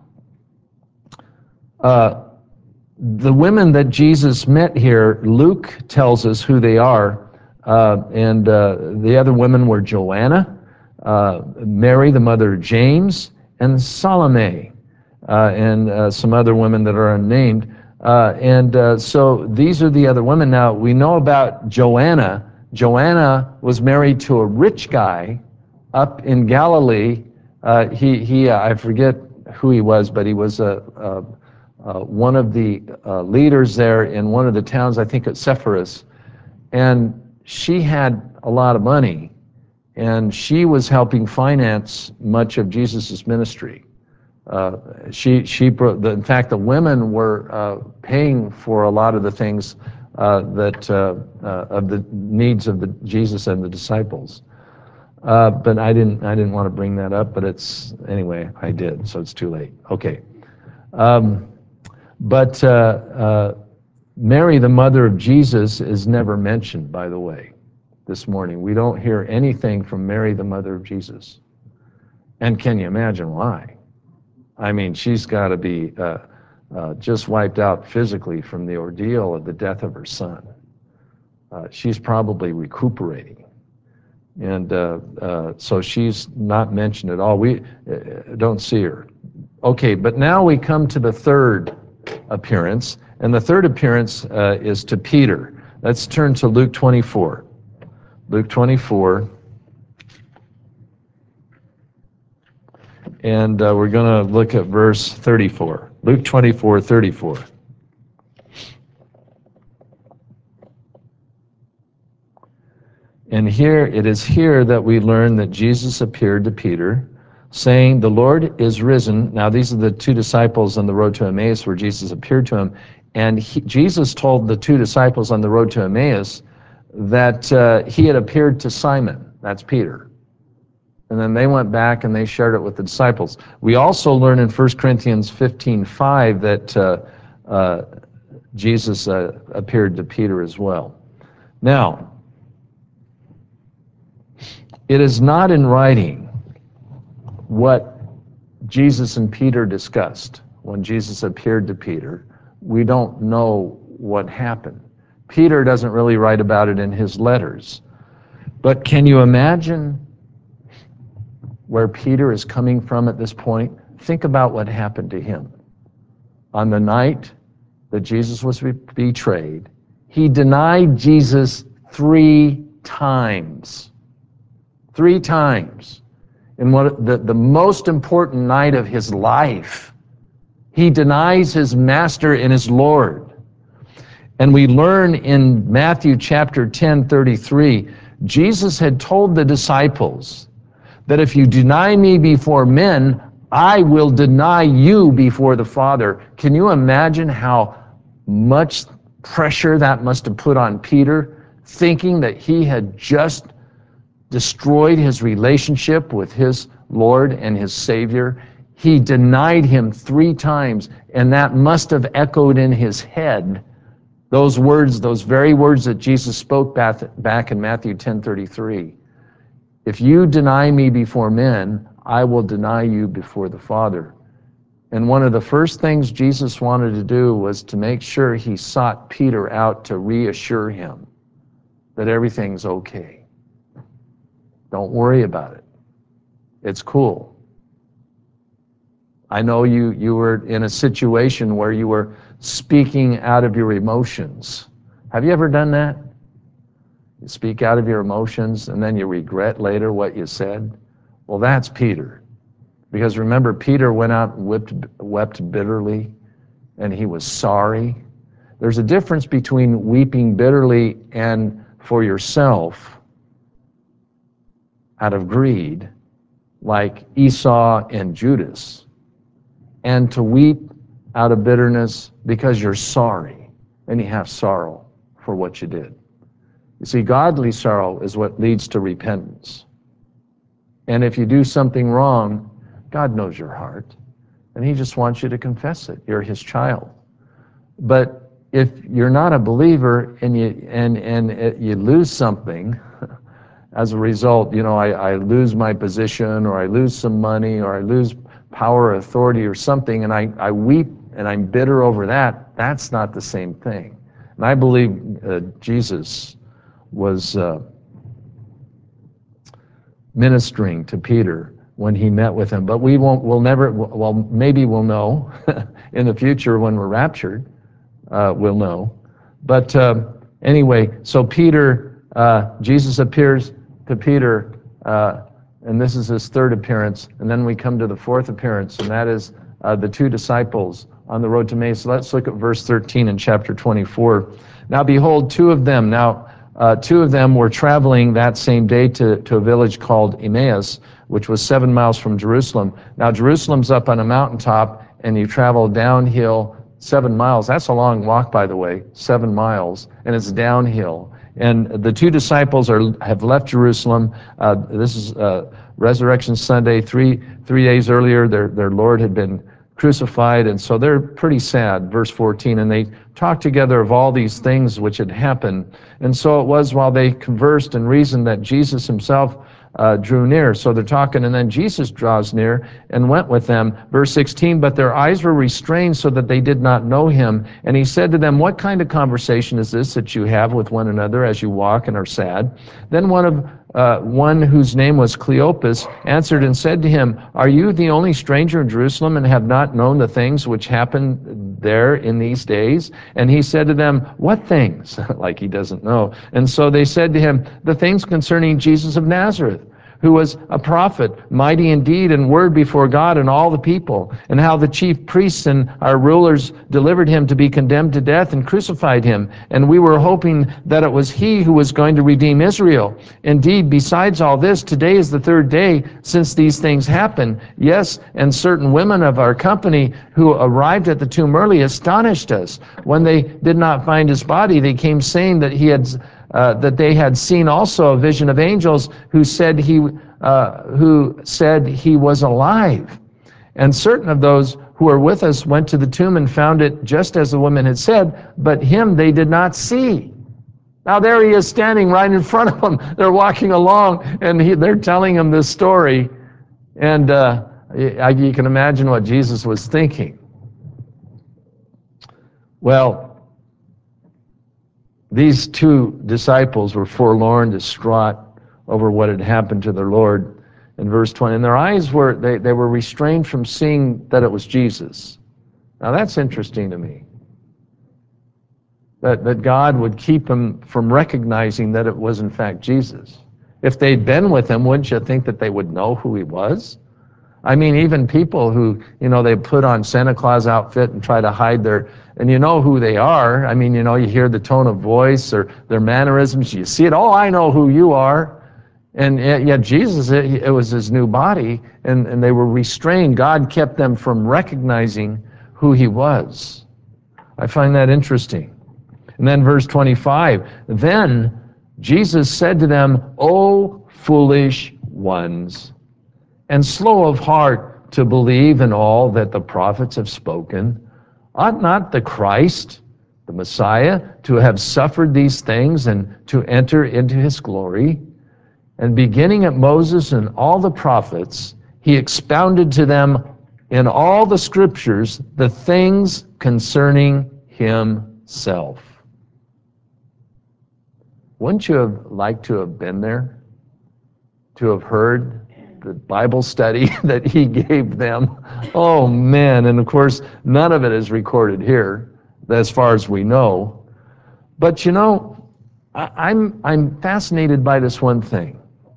uh, the women that Jesus met here, Luke tells us who they are, uh, and uh, the other women were Joanna, uh, Mary, the mother of James, and Salome, uh, and uh, some other women that are unnamed. Uh, and uh, so these are the other women. Now, we know about Joanna. Joanna was married to a rich guy up in Galilee. Uh, he, he uh, I forget who he was, but he was a, a Uh, one of the uh, leaders there in one of the towns, I think at Sepphoris, and she had a lot of money, and she was helping finance much of Jesus' ministry. Uh, she, she, in fact, the women were uh, paying for a lot of the things uh, that uh, uh, of the needs of the Jesus and the disciples. Uh, but I didn't, I didn't want to bring that up. But it's anyway, I did, so it's too late. Okay. Um, But uh, uh, Mary, the mother of Jesus, is never mentioned, by the way, this morning. We don't hear anything from Mary, the mother of Jesus. And can you imagine why? I mean, she's got to be uh, uh, just wiped out physically from the ordeal of the death of her son. Uh, she's probably recuperating. And uh, uh, so she's not mentioned at all. We uh, don't see her. Okay, but now we come to the third appearance, and the third appearance uh, is to Peter. Let's turn to Luke twenty-four. Luke twenty-four, and uh, we're going to look at verse thirty-four. Luke twenty-four, thirty-four. And here, it is here that we learn that Jesus appeared to Peter, saying, "The Lord is risen." Now, these are the two disciples on the road to Emmaus where Jesus appeared to him. And he, Jesus told the two disciples on the road to Emmaus that uh, he had appeared to Simon. That's Peter. And then they went back and they shared it with the disciples. We also learn in First Corinthians fifteen five that uh, uh, Jesus uh, appeared to Peter as well. Now, it is not in writing what Jesus and Peter discussed when Jesus appeared to Peter. We don't know what happened. Peter doesn't really write about it in his letters. But can you imagine where Peter is coming from at this point? Think about what happened to him. On the night that Jesus was betrayed, he denied Jesus three times. Three times. In what the, the most important night of his life, he denies his master and his Lord. And we learn in Matthew chapter ten, thirty-three, Jesus had told the disciples that if you deny me before men, I will deny you before the Father. Can you imagine how much pressure that must have put on Peter, thinking that he had just destroyed his relationship with his Lord and his Savior? He denied him three times, and that must have echoed in his head those words, those very words that Jesus spoke back, back in Matthew ten thirty-three. If you deny me before men, I will deny you before the Father. And one of the first things Jesus wanted to do was to make sure he sought Peter out to reassure him that everything's okay. Don't worry about it. It's cool. I know you, you were in a situation where you were speaking out of your emotions. Have you ever done that? You speak out of your emotions and then you regret later what you said? Well, that's Peter. Because remember, Peter went out and wept, wept bitterly, and he was sorry. There's a difference between weeping bitterly and for yourself out of greed, like Esau and Judas, and to weep out of bitterness because you're sorry and you have sorrow for what you did. You see, godly sorrow is what leads to repentance. And if you do something wrong, God knows your heart, and he just wants you to confess it. You're his child. But if you're not a believer and you and and it, you lose something as a result, you know, I, I lose my position, or I lose some money, or I lose power or authority or something, and I, I weep and I'm bitter over that, that's not the same thing. And I believe uh, Jesus was uh, ministering to Peter when he met with him. But we won't, we'll never, well, maybe we'll know in the future when we're raptured, uh, we'll know. But uh, anyway, so Peter, uh, Jesus appears to Peter, uh, and this is his third appearance. And then we come to the fourth appearance, and that is uh, the two disciples on the road to Emmaus. So let's look at verse thirteen in chapter twenty-four. Now behold, two of them, now uh, two of them were traveling that same day to, to a village called Emmaus, which was seven miles from Jerusalem. Now Jerusalem's up on a mountaintop, and you travel downhill seven miles. That's a long walk, by the way, seven miles, and it's downhill. And the two disciples are have left Jerusalem. Uh, this is uh, Resurrection Sunday. Three three days earlier, their their Lord had been crucified, and so they're pretty sad. Verse fourteen, and they talked together of all these things which had happened. And so it was while they conversed and reasoned that Jesus himself uh, drew near. So they're talking, and then Jesus draws near and went with them. Verse sixteen, but their eyes were restrained so that they did not know him. And he said to them, what kind of conversation is this that you have with one another as you walk and are sad? Then one of uh, one whose name was Cleopas answered and said to him, are you the only stranger in Jerusalem and have not known the things which happened there in these days? And he said to them, what things? Like he doesn't know. And so they said to him, the things concerning Jesus of Nazareth, who was a prophet, mighty in deed and word before God and all the people, and how the chief priests and our rulers delivered him to be condemned to death and crucified him. And we were hoping that it was he who was going to redeem Israel. Indeed, besides all this, today is the third day since these things happened. Yes, and certain women of our company who arrived at the tomb early astonished us. When they did not find his body, they came saying that he had Uh, that they had seen also a vision of angels who said he uh, who said he was alive. And certain of those who were with us went to the tomb and found it just as the women had said, but him they did not see. Now there he is standing right in front of them. They're walking along, and he, they're telling him this story. And uh, you can imagine what Jesus was thinking. Well, these two disciples were forlorn, distraught over what had happened to their Lord. In verse twenty, and their eyes were, they, they were restrained from seeing that it was Jesus. Now that's interesting to me. That, that God would keep them from recognizing that it was in fact Jesus. If they'd been with him, wouldn't you think that they would know who he was? I mean, even people who, you know, they put on Santa Claus outfit and try to hide their, and you know who they are. I mean, you know, you hear the tone of voice or their mannerisms. You see it, oh, I know who you are. And yet, yet Jesus, it, it was his new body, and, and they were restrained. God kept them from recognizing who he was. I find that interesting. And then verse twenty-five, then Jesus said to them, O foolish ones, and slow of heart to believe in all that the prophets have spoken. Ought not the Christ, the Messiah, to have suffered these things and to enter into his glory? And beginning at Moses and all the prophets, he expounded to them in all the scriptures the things concerning himself. Wouldn't you have liked to have been there? To have heard the Bible study that he gave them? Oh man, and of course none of it is recorded here as far as we know. But you know, I'm I'm fascinated by this one thing.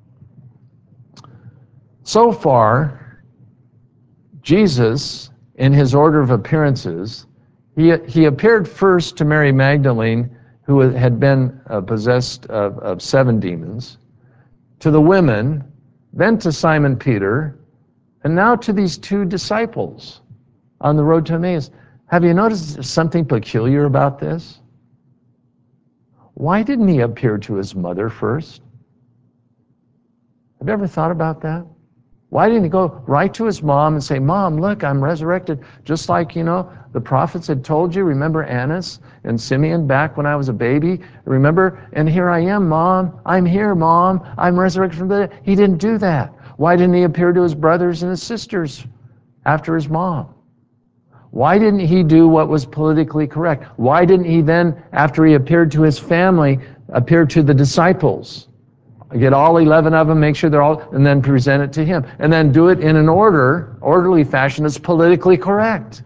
So far, Jesus, in his order of appearances, he he appeared first to Mary Magdalene, who had been uh, possessed of, of seven demons, to the women, then to Simon Peter, and now to these two disciples on the road to Emmaus. Have you noticed something peculiar about this? Why didn't he appear to his mother first? Have you ever thought about that? Why didn't he go right to his mom and say, Mom, look, I'm resurrected, just like, you know, the prophets had told you. Remember Annas and Simeon back when I was a baby? Remember? And here I am, Mom. I'm here, Mom. I'm resurrected from the dead. He didn't do that. Why didn't he appear to his brothers and his sisters after his mom? Why didn't he do what was politically correct? Why didn't he then, after he appeared to his family, appear to the disciples? Get all eleven of them, make sure they're all, and then present it to him. And then do it in an order, orderly fashion that's politically correct.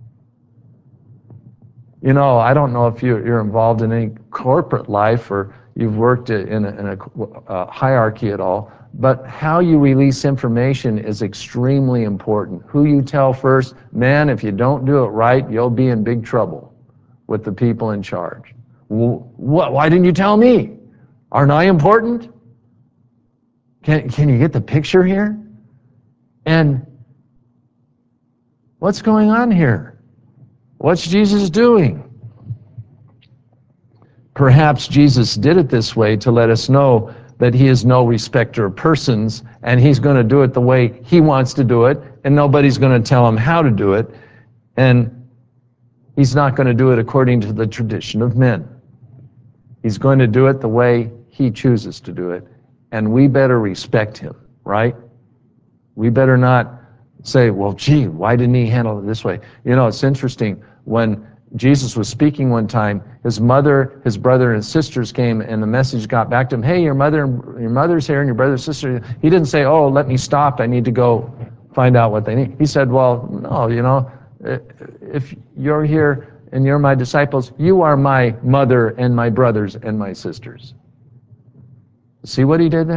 You know, I don't know if you're involved in any corporate life or you've worked in a, in a uh, hierarchy at all, but how you release information is extremely important. Who you tell first, man, if you don't do it right, you'll be in big trouble with the people in charge. What? Why didn't you tell me? Aren't I important? Can, can you get the picture here? And what's going on here? What's Jesus doing? Perhaps Jesus did it this way to let us know that he is no respecter of persons, and he's going to do it the way he wants to do it, and nobody's going to tell him how to do it, and he's not going to do it according to the tradition of men. He's going to do it the way he chooses to do it, and we better respect him, right? We better not say, well, gee, why didn't he handle it this way? You know, it's interesting. When Jesus was speaking one time, his mother, his brother, and his sisters came, and the message got back to him, hey, your mother, your mother's here, and your brother and sister. He didn't say, oh, let me stop. I need to go find out what they need. He said, well, no, you know, if you're here and you're my disciples, you are my mother and my brothers and my sisters. See what he did there?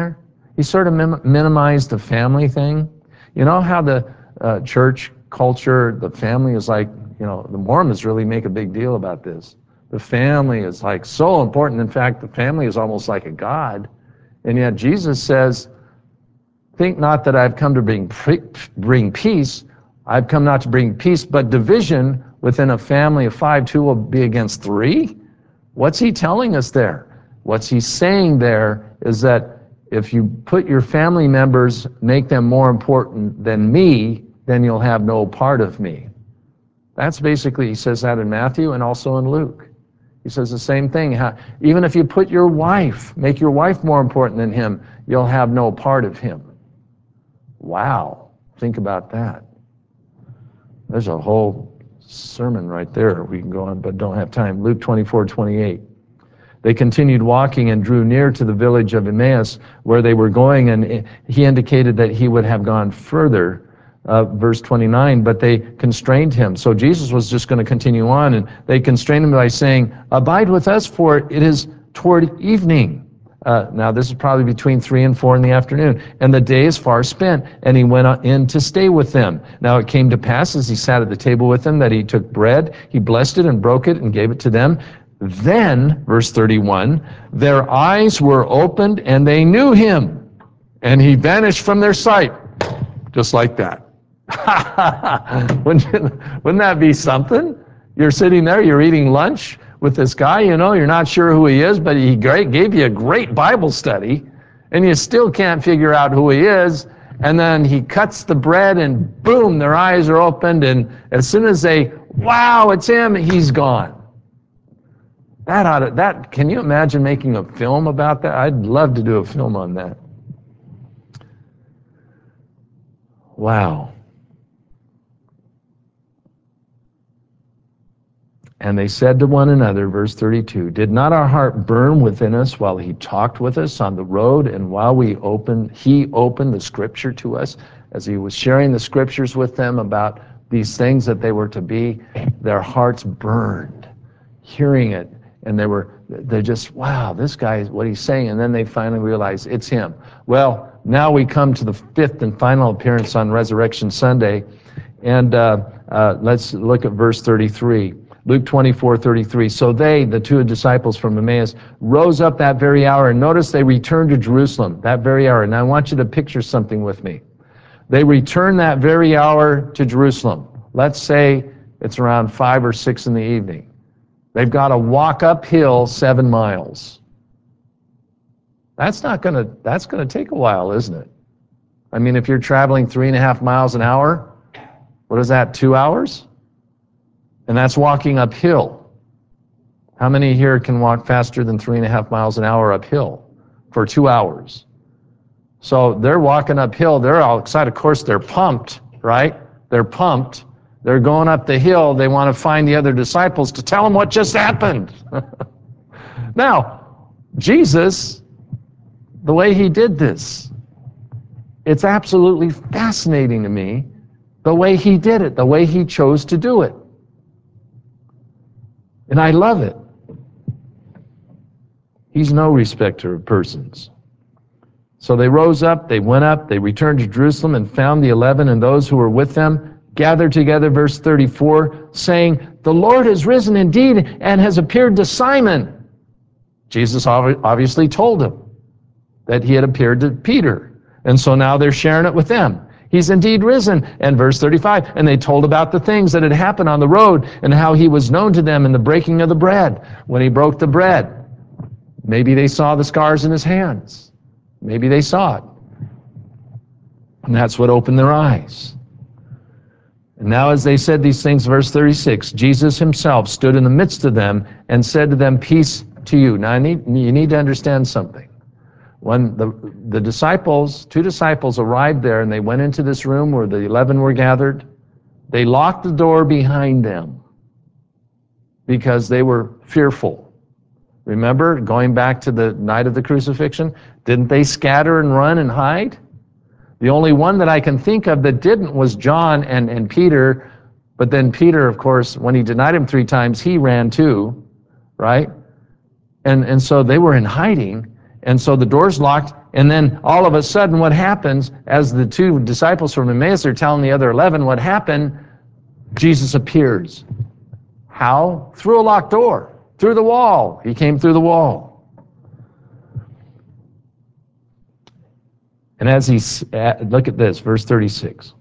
He sort of mim- minimized the family thing. You know how the uh, church culture, the family is like, you know, the Mormons really make a big deal about this. The family is like so important. In fact, the family is almost like a god. And yet Jesus says, think not that I've come to bring, bring peace. I've come not to bring peace, but division within a family of five. Two will be against three. What's he telling us there? What's he saying there is that if you put your family members, make them more important than me, then you'll have no part of me. That's basically, he says that in Matthew and also in Luke. He says the same thing. How, even if you put your wife, make your wife more important than him, you'll have no part of him. Wow, think about that. There's a whole sermon right there. We can go on, but don't have time. Luke twenty-four twenty-eight. They continued walking and drew near to the village of Emmaus where they were going, and he indicated that he would have gone further. Uh, verse twenty-nine, but they constrained him. So Jesus was just going to continue on, and they constrained him by saying, abide with us, for it is toward evening. Uh, now this is probably between three and four in the afternoon, and the day is far spent, and he went in to stay with them. Now it came to pass as he sat at the table with them that he took bread, he blessed it and broke it and gave it to them. Then, verse thirty-one, their eyes were opened and they knew him, and he vanished from their sight, just like that. wouldn't, wouldn't that be something? You're sitting there, you're eating lunch with this guy, you know, you're not sure who he is, but he great, gave you a great Bible study, and you still can't figure out who he is, and then he cuts the bread, and boom, their eyes are opened, and as soon as they, wow, it's him, he's gone. That ought to, that, can you imagine making a film about that? I'd love to do a film on that. Wow. And they said to one another, verse thirty-two, did not our heart burn within us while he talked with us on the road, and while we opened, he opened the scripture to us, as he was sharing the scriptures with them about these things that they were to be? Their hearts burned, hearing it, and they were, they just, wow, this guy, what he's saying, and then they finally realized it's him. Well, now we come to the fifth and final appearance on Resurrection Sunday, and uh, uh, let's look at verse thirty-three. Luke twenty-four thirty-three. So they, the two disciples from Emmaus, rose up that very hour, and notice they returned to Jerusalem that very hour. Now I want you to picture something with me. They returned that very hour to Jerusalem. Let's say it's around five or six in the evening. They've got to walk uphill seven miles. That's not gonna, that's gonna take a while, isn't it? I mean, if you're traveling three and a half miles an hour, what is that, two hours? And that's walking uphill. How many here can walk faster than three and a half miles an hour uphill for two hours? So they're walking uphill. They're all excited. Of course, they're pumped, right? They're pumped. They're going up the hill. They want to find the other disciples to tell them what just happened. Now, Jesus, the way he did this, it's absolutely fascinating to me, the way he did it, the way he chose to do it. And I love it. He's no respecter of persons. So they rose up, they went up, they returned to Jerusalem and found the eleven and those who were with them gathered together, verse thirty-four, saying, the Lord has risen indeed and has appeared to Simon. Jesus obviously told him that he had appeared to Peter. And so now they're sharing it with them. He's indeed risen. And verse thirty-five, and they told about the things that had happened on the road and how he was known to them in the breaking of the bread. When he broke the bread, maybe they saw the scars in his hands. Maybe they saw it. And that's what opened their eyes. And now as they said these things, verse thirty-six, Jesus himself stood in the midst of them and said to them, peace to you. Now I need, you need to understand something. When the, the disciples, two disciples arrived there and they went into this room where the eleven were gathered, they locked the door behind them because they were fearful. Remember, going back to the night of the crucifixion, didn't they scatter and run and hide? The only one that I can think of that didn't was John and, and Peter, but then Peter, of course, when he denied him three times, he ran too, right? And, and so they were in hiding. And so the door's locked, And then all of a sudden what happens, as the two disciples from Emmaus are telling the other eleven what happened, Jesus appears. How? Through a locked door, through the wall. He came through the wall. And as he, look at this, verse thirty-six.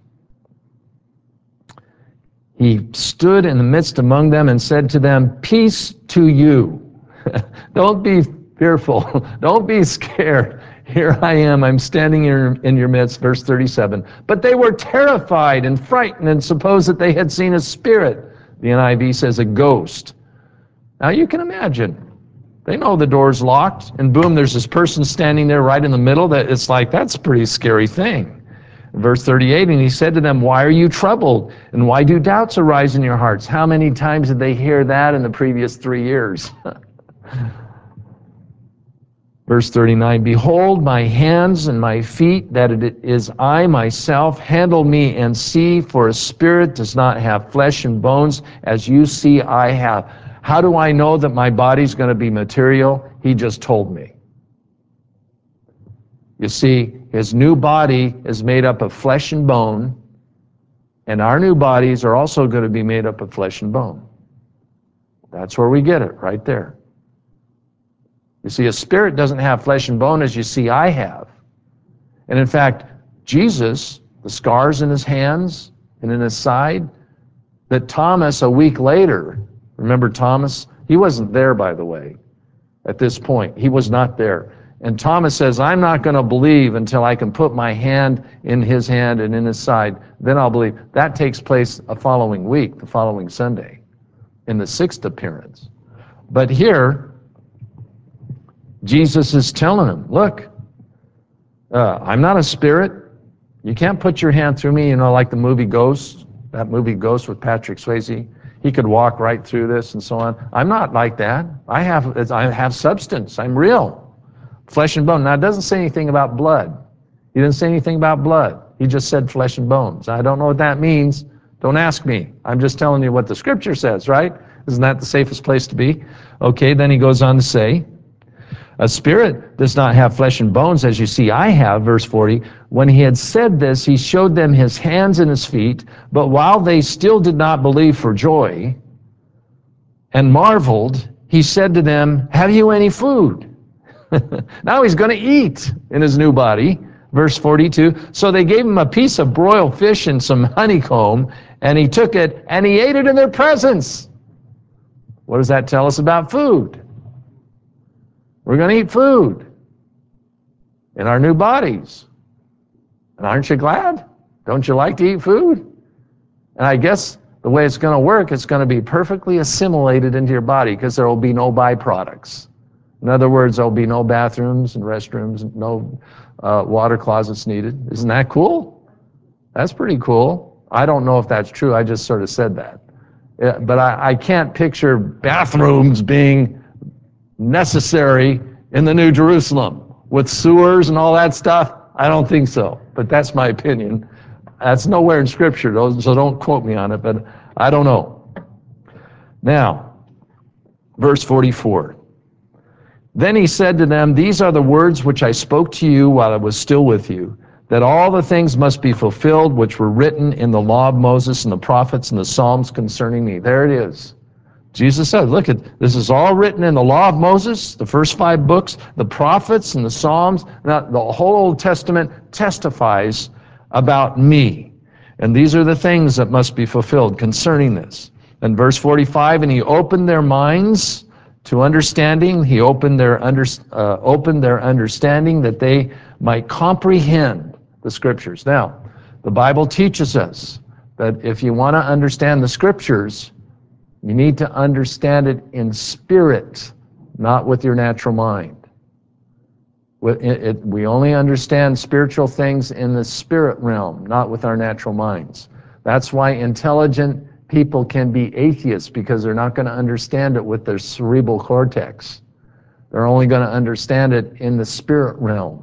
He stood in the midst among them and said to them, "Peace to you." Don't be fearful. Don't be scared. Here I am. I'm standing in, in your midst, verse thirty-seven. But they were terrified and frightened and supposed that they had seen a spirit. The N I V says a ghost. Now you can imagine. They know the door's locked, and boom, there's this person standing there right in the middle. That it's like, that's a pretty scary thing. Verse thirty-eight, and he said to them, "Why are you troubled? And why do doubts arise in your hearts?" How many times did they hear that in the previous three years? Verse thirty-nine, "Behold my hands and my feet, that it is I myself. Handle me and see, for a spirit does not have flesh and bones, as you see I have." How do I know that my body's going to be material? He just told me. You see, his new body is made up of flesh and bone, and our new bodies are also going to be made up of flesh and bone. That's where we get it, right there. You see, a spirit doesn't have flesh and bone as you see I have. And in fact, Jesus, the scars in his hands and in his side, that Thomas a week later, remember Thomas? He wasn't there, by the way, at this point. He was not there. And Thomas says, "I'm not going to believe until I can put my hand in his hand and in his side. Then I'll believe." That takes place a following week, the following Sunday, in the sixth appearance. But here, Jesus is telling him, look, uh, I'm not a spirit. You can't put your hand through me, you know, like the movie Ghost, that movie Ghost with Patrick Swayze. He could walk right through this and so on. I'm not like that. I have, I have substance. I'm real. Flesh and bone. Now, it doesn't say anything about blood. He didn't say anything about blood. He just said flesh and bones. I don't know what that means. Don't ask me. I'm just telling you what the scripture says, right? Isn't that the safest place to be? Okay, then he goes on to say, "A spirit does not have flesh and bones, as you see I have," verse forty. "When he had said this, he showed them his hands and his feet. But while they still did not believe for joy and marveled, he said to them, 'Have you any food?'" Now he's going to eat in his new body. Verse forty-two, "So they gave him a piece of broiled fish and some honeycomb, and he took it and he ate it in their presence." What does that tell us about food? We're going to eat food in our new bodies. And aren't you glad? Don't you like to eat food? And I guess the way it's going to work, it's going to be perfectly assimilated into your body because there will be no byproducts. In other words, there will be no bathrooms and restrooms, no uh, water closets needed. Isn't that cool? That's pretty cool. I don't know if that's true. I just sort of said that. Yeah, but I, I can't picture bathrooms being necessary in the New Jerusalem with sewers and all that stuff. I don't think so, but that's my opinion. That's nowhere in Scripture, so don't quote me on it, but I don't know. Now, verse forty-four. "Then he said to them, 'These are the words which I spoke to you while I was still with you, that all the things must be fulfilled which were written in the law of Moses and the prophets and the Psalms concerning me.'" There it is. Jesus said, look, at this is all written in the law of Moses, the first five books, the prophets and the Psalms. Now, the whole Old Testament testifies about me. And these are the things that must be fulfilled concerning this. And verse forty-five, "And he opened their minds to understanding." He opened their, under, uh, opened their understanding that they might comprehend the Scriptures. Now, the Bible teaches us that if you want to understand the Scriptures, you need to understand it in spirit, not with your natural mind. It, it, we only understand spiritual things in the spirit realm, not with our natural minds. That's why intelligent people can be atheists, because they're not going to understand it with their cerebral cortex. They're only going to understand it in the spirit realm.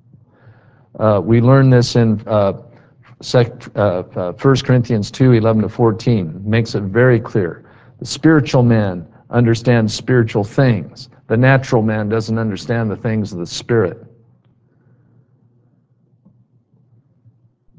Uh, we learn this in uh, sec, uh, uh, First Corinthians two, eleven to fourteen. It makes it very clear. The spiritual man understands spiritual things. The natural man doesn't understand the things of the Spirit.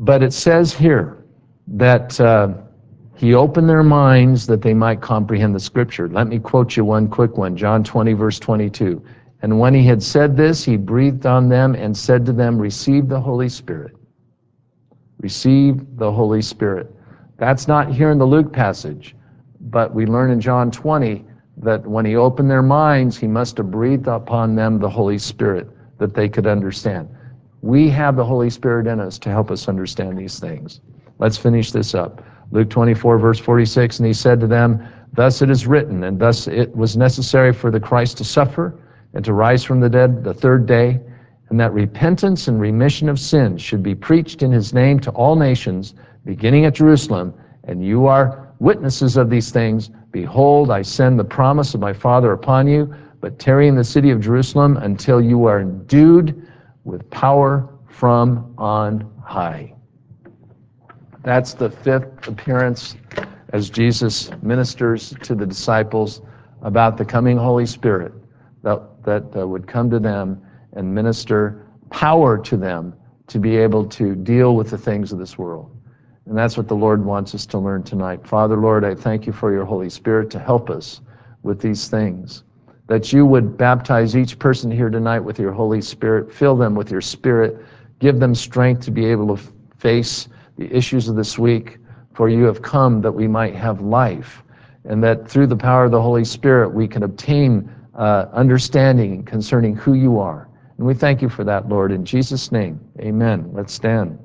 But it says here that uh, he opened their minds that they might comprehend the scripture. Let me quote you one quick one, John twenty, verse twenty-two. And when he had said this, he breathed on them and said to them, receive the Holy Spirit. Receive the Holy Spirit. That's not here in the Luke passage, but we learn in John twenty that when he opened their minds, he must have breathed upon them the Holy Spirit that they could understand. We have the Holy Spirit in us to help us understand these things. Let's finish this up. Luke twenty-four, verse forty-six, and he said to them, thus it is written, and thus it was necessary for the Christ to suffer and to rise from the dead the third day, and that repentance and remission of sins should be preached in his name to all nations, beginning at Jerusalem, and you are witnesses of these things. Behold, I send the promise of my Father upon you, but tarry in the city of Jerusalem until you are endued with power from on high. That's the fifth appearance as Jesus ministers to the disciples about the coming Holy Spirit that, that uh, would come to them and minister power to them to be able to deal with the things of this world. And that's what the Lord wants us to learn tonight. Father, Lord, I thank you for your Holy Spirit to help us with these things, that you would baptize each person here tonight with your Holy Spirit, fill them with your Spirit, give them strength to be able to face the issues of this week, for you have come that we might have life, and that through the power of the Holy Spirit we can obtain uh, understanding concerning who you are. And we thank you for that, Lord, in Jesus' name. Amen. Let's stand.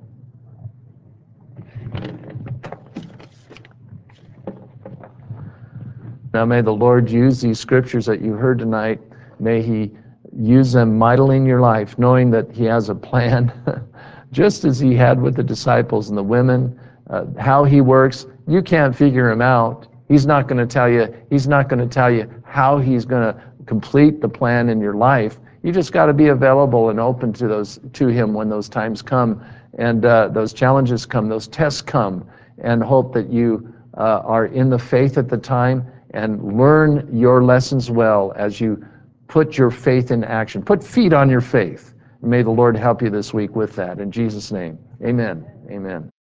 Now may the Lord use these scriptures that you heard tonight. May he use them mightily in your life, knowing that he has a plan, just as he had with the disciples and the women, uh, how he works. You can't figure him out. He's not going to tell you, he's not going to tell you how he's going to complete the plan in your life. You just got to be available and open to those to him when those times come, and uh, those challenges come, those tests come, and hope that you uh, are in the faith at the time and learn your lessons well as you put your faith in action. Put feet on your faith. May the Lord help you this week with that. In Jesus' name, amen. Amen.